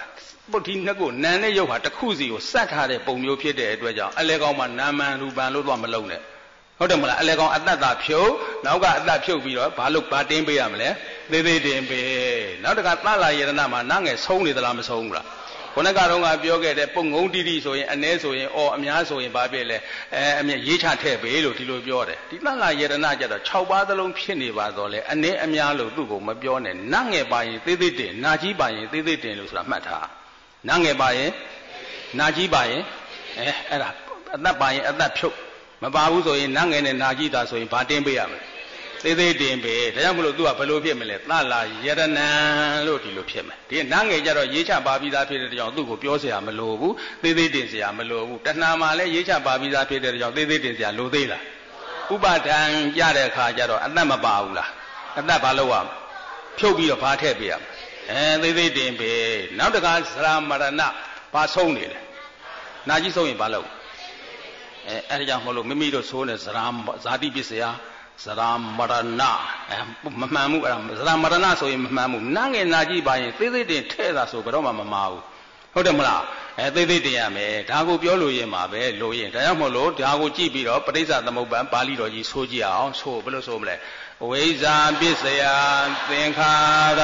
ပုတ်ဒီနှစ်ကိုနာနဲ့ရုပ်ဟာတစ်ခုစီကိုစက်ထားတဲ့ပုံမျိုးဖြစ်တဲ့အတွက်ကြောင့်အလဲကောင်းမှာနာမန်ရူပံလို့တော့မလုံးနဲ့ဟုတ်တယ်မလားအလဲကောင်းအတ္တတာဖြုတ်နောက်ကအတ္တဖြုတ်ပြီးတော့ဘာတင်းပေးရမလဲသေးသေးတင်ပေးနောက်တကသလာယရဏမှာနာငယ်ဆုံးနေသလားမဆုံးဘူးလားခုနကတော့ငါပြောခဲ့တဲ့ပုံငုံတိတိဆိုရင်အ ਨੇ ဆိုရင်အများဆိုရင်ဘာဖြစ်လဲအမြဲရေးချထည့်ပေးလို့ဒီလိုပြောတယ်ဒီသလာယရဏကြတော့6ပါးသလုံးဖြစ်နေပါတော့လေအ ਨੇ အများလို့သူ့ကိုမပြောနဲ့နာငယ်ပါရင်သေးသေးတင်နာကြီးပါရင်သေးသေးတင်လို့ဆိုတာမှတ်ထားနာငယ်ပါရင်နာကြီးပါရင်အဲ့ဒါအသက်ပါရင်အသက်ဖြုတ်မပါဘူးဆိုရင်နာငယ်နဲ့နာကြီးတာဆိုရင်ဘာတင်းပေးရမလဲသေးသေးတင်ပေးဒါကြောင့်မလို့ तू ကဘယ်လိုဖြစ်မလဲသလာယရဏလို့ဒီလိုဖြစ်မယ်ဒီနာငယ်ကြတော့ရေးချပါပြီးသားဖြစ်တဲ့ကြောင့်သူ့ကိုပြောเสียမလိုဘူးသေးသေးတင်เสียမလိုဘူးတဏှာမှာလည်းရေးချပါပြီးသားဖြစ်တဲ့ကြောင့်သေးသေးတင်เสียလိုသေးလားဥပါဒံကြတဲ့အခါကျတော့အသက်မပါဘူးလားအသက်ဘာလို့ရမလဲဖြုတ်ပြီးတော့ဘာထည့်ပေးရမလဲသေးသေးတင်ပေးနောက်တခါသရမရဏဘာဆုံးနေလဲနာကြီးဆုံးရင်ဘာလုပ်အဲ့ဒါကြောင့်မလို့မိမိတို့ဆိုးနေဇာတိပစ္စယဇရာမရဏမမှန်ဘူးအဲ့ဒါဇရာမရဏဆိုရင်မမှန်ဘူးနာငယ်နာကြီးပါရင်သေးသေးတင်ထဲ့တာဆိုဘယ်တော့မှမမှားဘူးဟုတ်တယ်မလားသေးသေးတင်ရမယ်ဒါကိုပြောလို့ရင်ပါပဲလို့ရင်ဒါကြောင့်မို့လို့ဒါကိုကြည့်ပြီးတော့ပဋိစ္စသမုပ္ပါပါဠိတော်ကြီးဆိုကြည့်အောင်ဆိုဘယ်လိုဆိုမလဲဝိဇ္ဇာပစ္စယသင်္ခါရ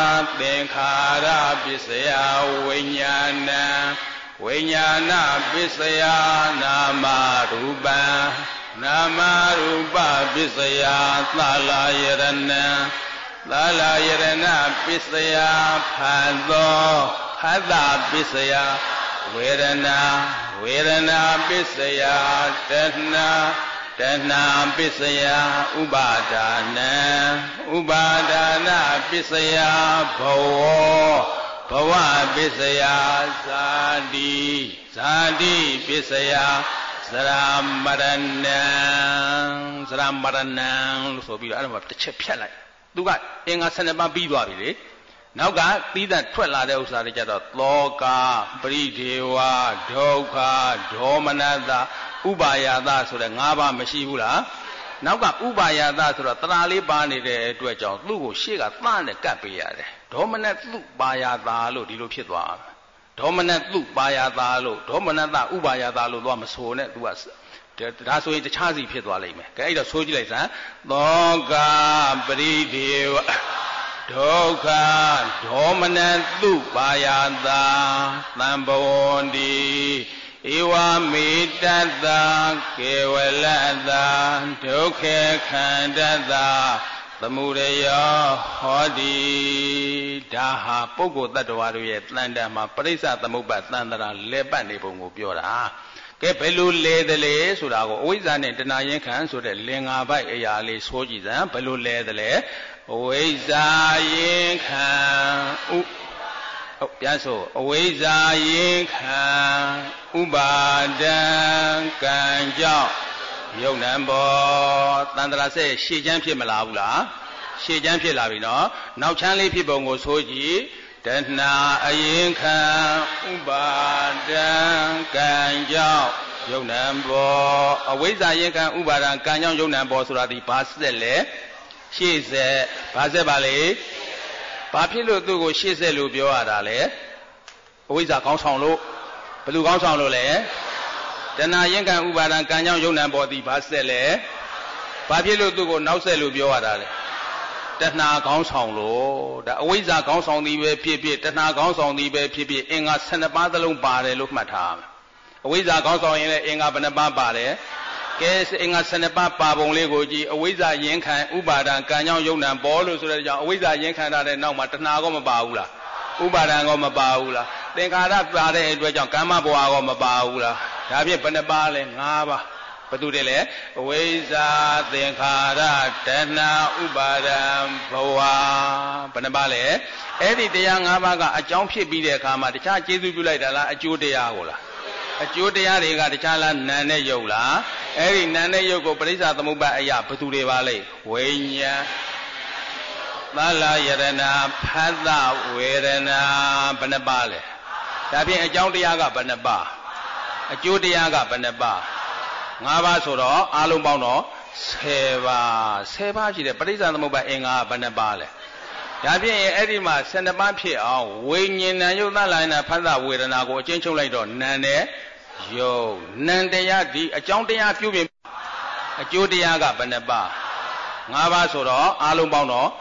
ပစ္စယဝိညာဏဝိညာဏပစ္စယနာမရူပံနာမရူပပစ္စယသလာယရဏပစ္စယဖတ်သောဖတ်တာပစ္စယဝေဒနာပစ္စယတဏှာပစ္စယဥပါဒါနပစ္စယဘဝပစ္စယဇာတိပစ္စယသရမရဏံလို့ဆိုပြီးတော့အဲ့ဒါမှတစ်ချက်ဖြတ်လိုက်သူကအင်္ဂါ12ပါးပြီးသွားပြီလေနောက်ကသီးသန့်ထွက်လာတဲ့ဥစ္စာတွေကြတော့သောကပရိဒေဝဒုက္ခဒေါမနတဥပါယသဆိုတဲ့5ပါးမရှိဘူးလားနောက်ကဥပါယသဆိုတော့တရာလေးပါနေတဲ့အတွက်ကြောင့်သူ့ကိုရှေ့ကသနဲ့ကပ်ပေးရတယ်ဒေါမနတုပါယသလို့ဒီလိုဖြစ်သွားတယ်ဒေါမနတုပါယသာလို့ဒေါမနတဥပါယသာလို့တော့မဆိုနဲ့ तू ကဒါဆိုရင်တခြားစီဖြစ်သွားလိမ့်မယ်ကဲအဲ့တော့ဆိုကြည့်လိုက်စမ်းသောကပရိဒေဝဒုက္ခဒေါမနတုပါယသာသံဘဝန္တိဧဝမေတ္တကေဝလတဒုက္ခခန္ဓတသမုဒယောဟောတိဒါဟာပုဂ္ဂိုလ်တ attva တို့ရဲ့တန်တန်မှာပရိစ္ဆသမုပ္ပါသန္တရာလဲပတ်နေပုံကိုပြောတာကဲဘယ်လိုလဲသလဲဆိုတာကိုအဝိဇ္ဇာနဲ့တဏှာယဉ်ခံဆိုတဲ့လင်္ကာပိုက်အရာလေးဆိုကြည့်စမ်းဘယ်လိုလဲသလဲအဝိဇ္ဇာယဉ်ခံဟုတ်ပြန်ဆိုအဝိဇ္ဇာယဉ်ခံဥပါဒံကံကြောင့်ယုံနံဘောတန္တရာဆက်ရှေ့ချမ်းဖြစ်မလားဘူးလားရှေ့ချမ်းဖြစ်လာပြီနော်နောက်ချမ်းလေးဖြစ်ပုံကိုဆိုကြည့်တဏှာအရင်ခံဥပါဒံကံကြောင့်ယုံနံဘောအဝိဇ္ဇာရင်ခံဥပါဒံကံကြောင့်ယုံနံဘောဆိုတာဒီဘာဆက်လဲရှေ့ဆက်ဘာဆက်ပါလေဘာဖြစ်လို့သူ့ကိုရှေ့ဆက်လို့ပြောရတာလဲအဝိဇ္ဇာကောင်းဆောင်လို့ဘယ်လိုကောင်းဆောင်လို့လဲတဏှာရင်ခံဥပါဒံကံကြောင့်ယုံနံဘောသည်ဘာဆက်လဲဘာဖြစ်လို့သူ့ကိုနောက်ဆက်လို့ပြောရတာလဲတဏှာကောင်းဆောင်လို့ဒါအဝိဇ္ဇာကောင်းဆောင်သည်ပဲဖြစ်ဖြစ်တဏှာကောင်းဆောင်သည်ပဲဖြစ်ဖြစ်အင်္ဂါ12ပါးသလုံးပါတယ်လို့မှတ်ထားမယ်အဝိဇ္ဇာကောင်းဆောင်ရင်လည်းအင်္ဂါဘယ်နှပါးပါတယ်ကဲအင်္ဂါ12ပါးပါပုံလေးကိုကြည့်အဝိဇ္ဇာရင်ခံဥပါဒံကံကြောင့်ယုံနံဘောလို့ဆိုတဲ့ကြောင့်အဝိဇ္ဇာရင်ခံတာတဲ့နောက်မှာတဏှာကောမပါဘူးလားဥပါဒံကောမပါဘူးလားသင်္ခါရပါတဲ့အတွက်ကြောင့်ကာမဘဝကောမပါဘူးလားဒါဖြင့်ဘယ်နှပါးလဲ5ပါးဘသူတွေလဲအဝိဇ္ဇာသင်္ခါရတဏှာဥပါဒံဘဝဘယ်နှပါးလဲအဲ့ဒီတရား5ပါးကအကြောင်းဖြစ်ပြီးတဲ့အခါမှာတခြားကျေးဇူးပြုလိုက်တာလားအကျိုးတရားကိုလားအကျိုးတရားတွေကတခြားလားနာနဲ့ယုတ်လားအဲ့ဒီနာနဲ့ယုတ်ကိုပရိစ္ဆာသမုပ္ပါအရာဘသူတွေပါလဲဝိညာဉ်သလာယရဏဖတ်တဝေဒနာဘယ်နှပါးလဲဒါဖြင့်အကြောင်းတရားကဘယ်နှပါးအကျိုးတရားကဘယ်နှပါး5ပါးဆိုတော့အားလုံးပေါင်းတော့10ပါးရှိတယ်ပရိစ္ဆာသမုပ္ပါအင်္ဂါဘယ်နှပါးလဲဒါဖြင့်အဲ့ဒီမှာ12ပါးဖြစ်အောင်ဝိညာဉ်နာယုတ်သလာယနာဖတ်တာဝေဒနာကိုအချင်းချုပ်လိုက်တော့နာနဲ့ယုတ်နံတရားဒီအကြောင်းတရားပြုပြင်အကျိုးတရားကဘယ်နှပါး5ပါးဆိုတော့အားလုံးပေါင်းတော့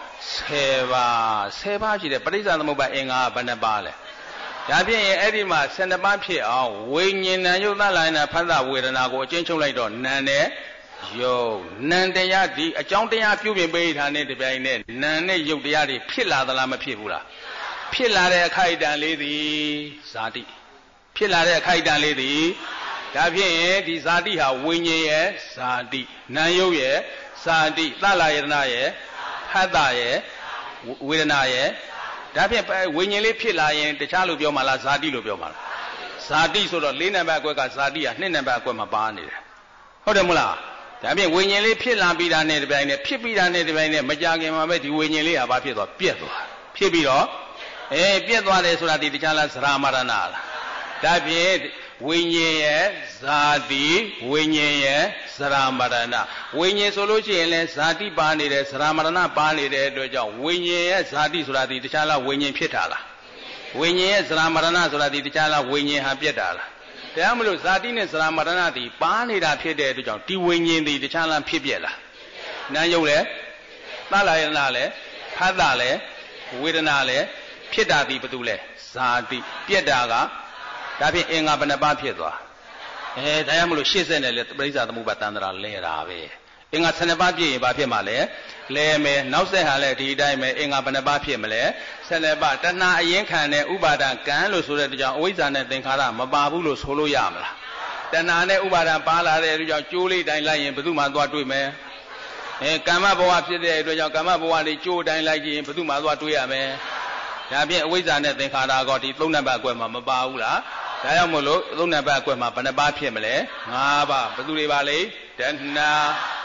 10ပါး10ပါးရှိတယ်ပဋိစ္စသမုပ္ပါအင်္ဂါကဘယ်နှပါးလဲဒါဖြင့်အဲ့ဒီမှာ12ပါးဖြစ်အောင်ဝိညာဉ်နာယုတ်သလာယနာဖတ်တာဝေဒနာကိုအချင်းချုပ်လိုက်တော့နာနဲ့ယုတ်နံတရားဒီအကြောင်းတရားပြုပြင်ပေးထားတဲ့တပြိုင်နက်နံနဲ့ယုတ်တရားတွေဖြစ်လာသလားမဖြစ်ဘူးလားဖြစ်လာတဲ့အခိုက်အတန့်လေးသည်ဇာတိဖြစ်လာတဲ့အခိုက်အတန့်လေးသည်ဒါဖြင့်ဒီဇာတိဟာဝိညာဉ်ရဲ့ဇာတိနာယုတ်ရဲ့ဇာတိသလာယတနာရဲ့ဖတ်တာရဲ့ဝေဒနာရဲ့ဒါဖြင့်ဝိညာဉ်လေးဖြစ်လာရင်တခြားလို့ပြောမှလားဇာတိလို့ပြောမှလားဇာတိဆိုတော့၄နံပါတ်အကွက်ကဇာတိဟာ2နံပါတ်အကွက်မှာပါနေတယ်ဟုတ်တယ်မလားဒါဖြင့်ဝိညာဉ်လေးဖြစ်လာပြီးတာနဲ့တပြိုင်နဲ့ဖြစ်ပြီးတာနဲ့တပြိုင်နဲ့မကြခင်မှာပဲဒီဝိညာဉ်လေးဟာဘာဖြစ်သွားပြက်သွားဖြစ်ပြီးတော့ပြက်သွားတယ်ဆိုတာဒီတခြားလားသရမရဏလားဒါဖြင့်ဝိညာဉ်ရဲ့ဇာတိဝိညာဉ်ရဲ့သရမရဏဝိညာဉ်ဆိုလို့ရှိရင်လည်းဇာတိပါနေတယ်သရမရဏပါနေတဲ့အတွက်ကြောင့်ဝိညာဉ်ရဲ့ဇာတိဆိုတာဒီတခြားလားဝိညာဉ်ဖြစ်တာလားဝိညာဉ်ရဲ့သရမရဏဆိုတာဒီတခြားလားဝိညာဉ်ဟာပြက်တာလားတရားမလို့ဇာတိနဲ့သရမရဏသည်ပါနေတာဖြစ်တဲ့အတွက်ကြောင့်ဒီဝိညာဉ်သည်တခြားလားဖြစ်ပြက်လားနာယုတ်လည်းသလာယနာလည်းဖတ်တာလည်းဝေဒနာလည်းဖြစ်တာသည်ဘာတူလဲဇာတိပြက်တာကဒါဖြင့်အင်္ဂါဘယ်နှပါးဖြစ်သွားတရားမလို့80နဲ့လေပရိစ္ဆာသမုပ္ပါတန္တရာလဲတာပဲအင်္ဂါ12ပါးပြည့်ရင်ဘာဖြစ်မှာလဲလဲမယ်နောက်ဆက်ဟာလဲဒီအတိုင်းပဲအင်္ဂါဘယ်နှပါးဖြစ်မလဲ12ပါးတဏှာအရင်ခံတဲ့ဥပါဒံကံလို့ဆိုတဲ့ကြောင့်အဝိဇ္ဇာနဲ့သင်္ခါရမပါဘူးလို့ဆိုလို့ရမလားတဏှာနဲ့ဥပါဒံပါလာတဲ့အတွက်ကြောင့်ကျိုးလေးတိုင်းလိုက်ရင်ဘယ်သူမှသွားတွေ့မယ်ကမ္မဘဝဖြစ်တဲ့အတွက်ကြောင့်ကမ္မဘဝလေးကျိုးတိုင်းလိုက်ကြည့်ရင်ဘယ်သူမှသွားတွေ့ရမယ်ဒါဖြင့်အဝိဇ္ဇာနဲ့သင်္ခါရကောဒီ3နံပါတ်အကွက်မှာမပါဘူးလားဒါကြောင့်မို့လို့3နံပါတ်အကွက်မှာဘယ်နှပါးဖြစ်မလဲ5ပါးဘယ်သူတွေပါလဲတဏှာ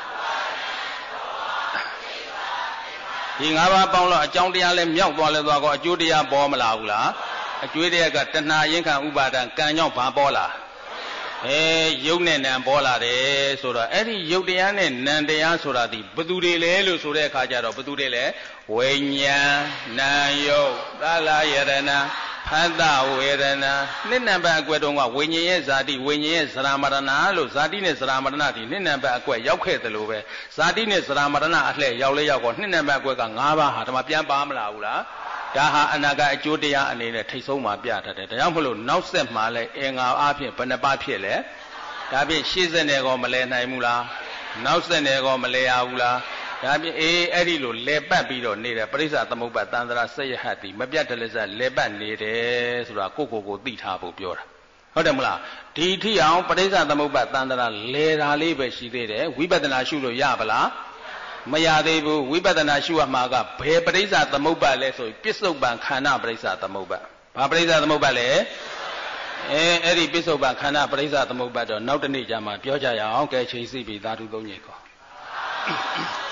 ဒီ5ပါးပေါင်းလို့အကြောင်းတရားလဲမြောက်သွားလဲသွားကောအကျိုးတရားပေါ်မလာဘူးလားအကျိုးတရားကတဏှာရင်ခံဥပါဒံကံကြောင့်ဘာပေါ်လာရုပ်နဲ့နံပေါ်လာတယ်ဆိုတော့အဲ့ဒီရုပ်တရားနဲ့နံတရားဆိုတာဒီဘသူတွေလဲလို့ဆိုတဲ့အခါကျတော့ဘသူတွေလဲဝိညာဉ်နာယုတ်သလာယရဏဖတ်တာဝေဒနာ2နံပါတ်အကွက်တုန်းကဝိညာဉ်ရဲ့ဇာတိဝိညာဉ်ရဲ့သရမရဏလို့ဇာတိနဲ့သရမရဏဒီ2နံပါတ်အကွက်ရောက်ခဲ့တယ်လို့ပဲဇာတိနဲ့သရမရဏအလှည့်ရောက်လဲရောက်တော့2နံပါတ်အကွက်က5ပါးဟာဒီမှာပြန်ပါမလာဘူးလားဒါဟာအနာဂတ်အကျိုးတရားအနေနဲ့ထိတ်ဆုံးမှာပြတတ်တယ်ဒါကြောင့်မလို့နောက်ဆက်မှာလဲအင်္ဂါအားဖြင့်ဘယ်နှပါးဖြစ်လဲဒါဖြင့်80နဲ့ကောမလဲနိုင်ဘူးလားနောက်ဆက်နဲ့ကောမလဲရဘူးလားဒါဖြင့်အဲ့ဒီလိုလဲပတ်ပြီးတော့နေတယ်ပရိစ္ဆာသမုပ္ပါတန္တရာစရဟတ်ဒီမပြတ်တလစလဲပတ်နေတယ်ဆိုတာကိုသိထားဖို့ပြောတာဟုတ်တယ်မလားဒီထိအောင်ပရိစ္ဆာသမုပ္ပါတန္တရာလဲတာလေးပဲရှိသေးတယ်ဝိပဿနာရှုလို့ရပါလားမရသေးဘူးဝိပဿနာရှုရမှာကဘယ်ပရိစ္ဆာသမုပ္ပါလဲဆိုပစ္စုပန်ခန္ဓာပရိစ္ဆာသမုပ္ပါဘာပရိစ္ဆာသမုပ္ပါလဲအဲ့ဒီပစ္စုပန်ခန္ဓာပရိစ္ဆာသမုပ္ပါတော့နောက်တနေ့ကျမှပြောကြရအောင်ကဲချိန်စီပြီသာဓုသုံးညေခေါ်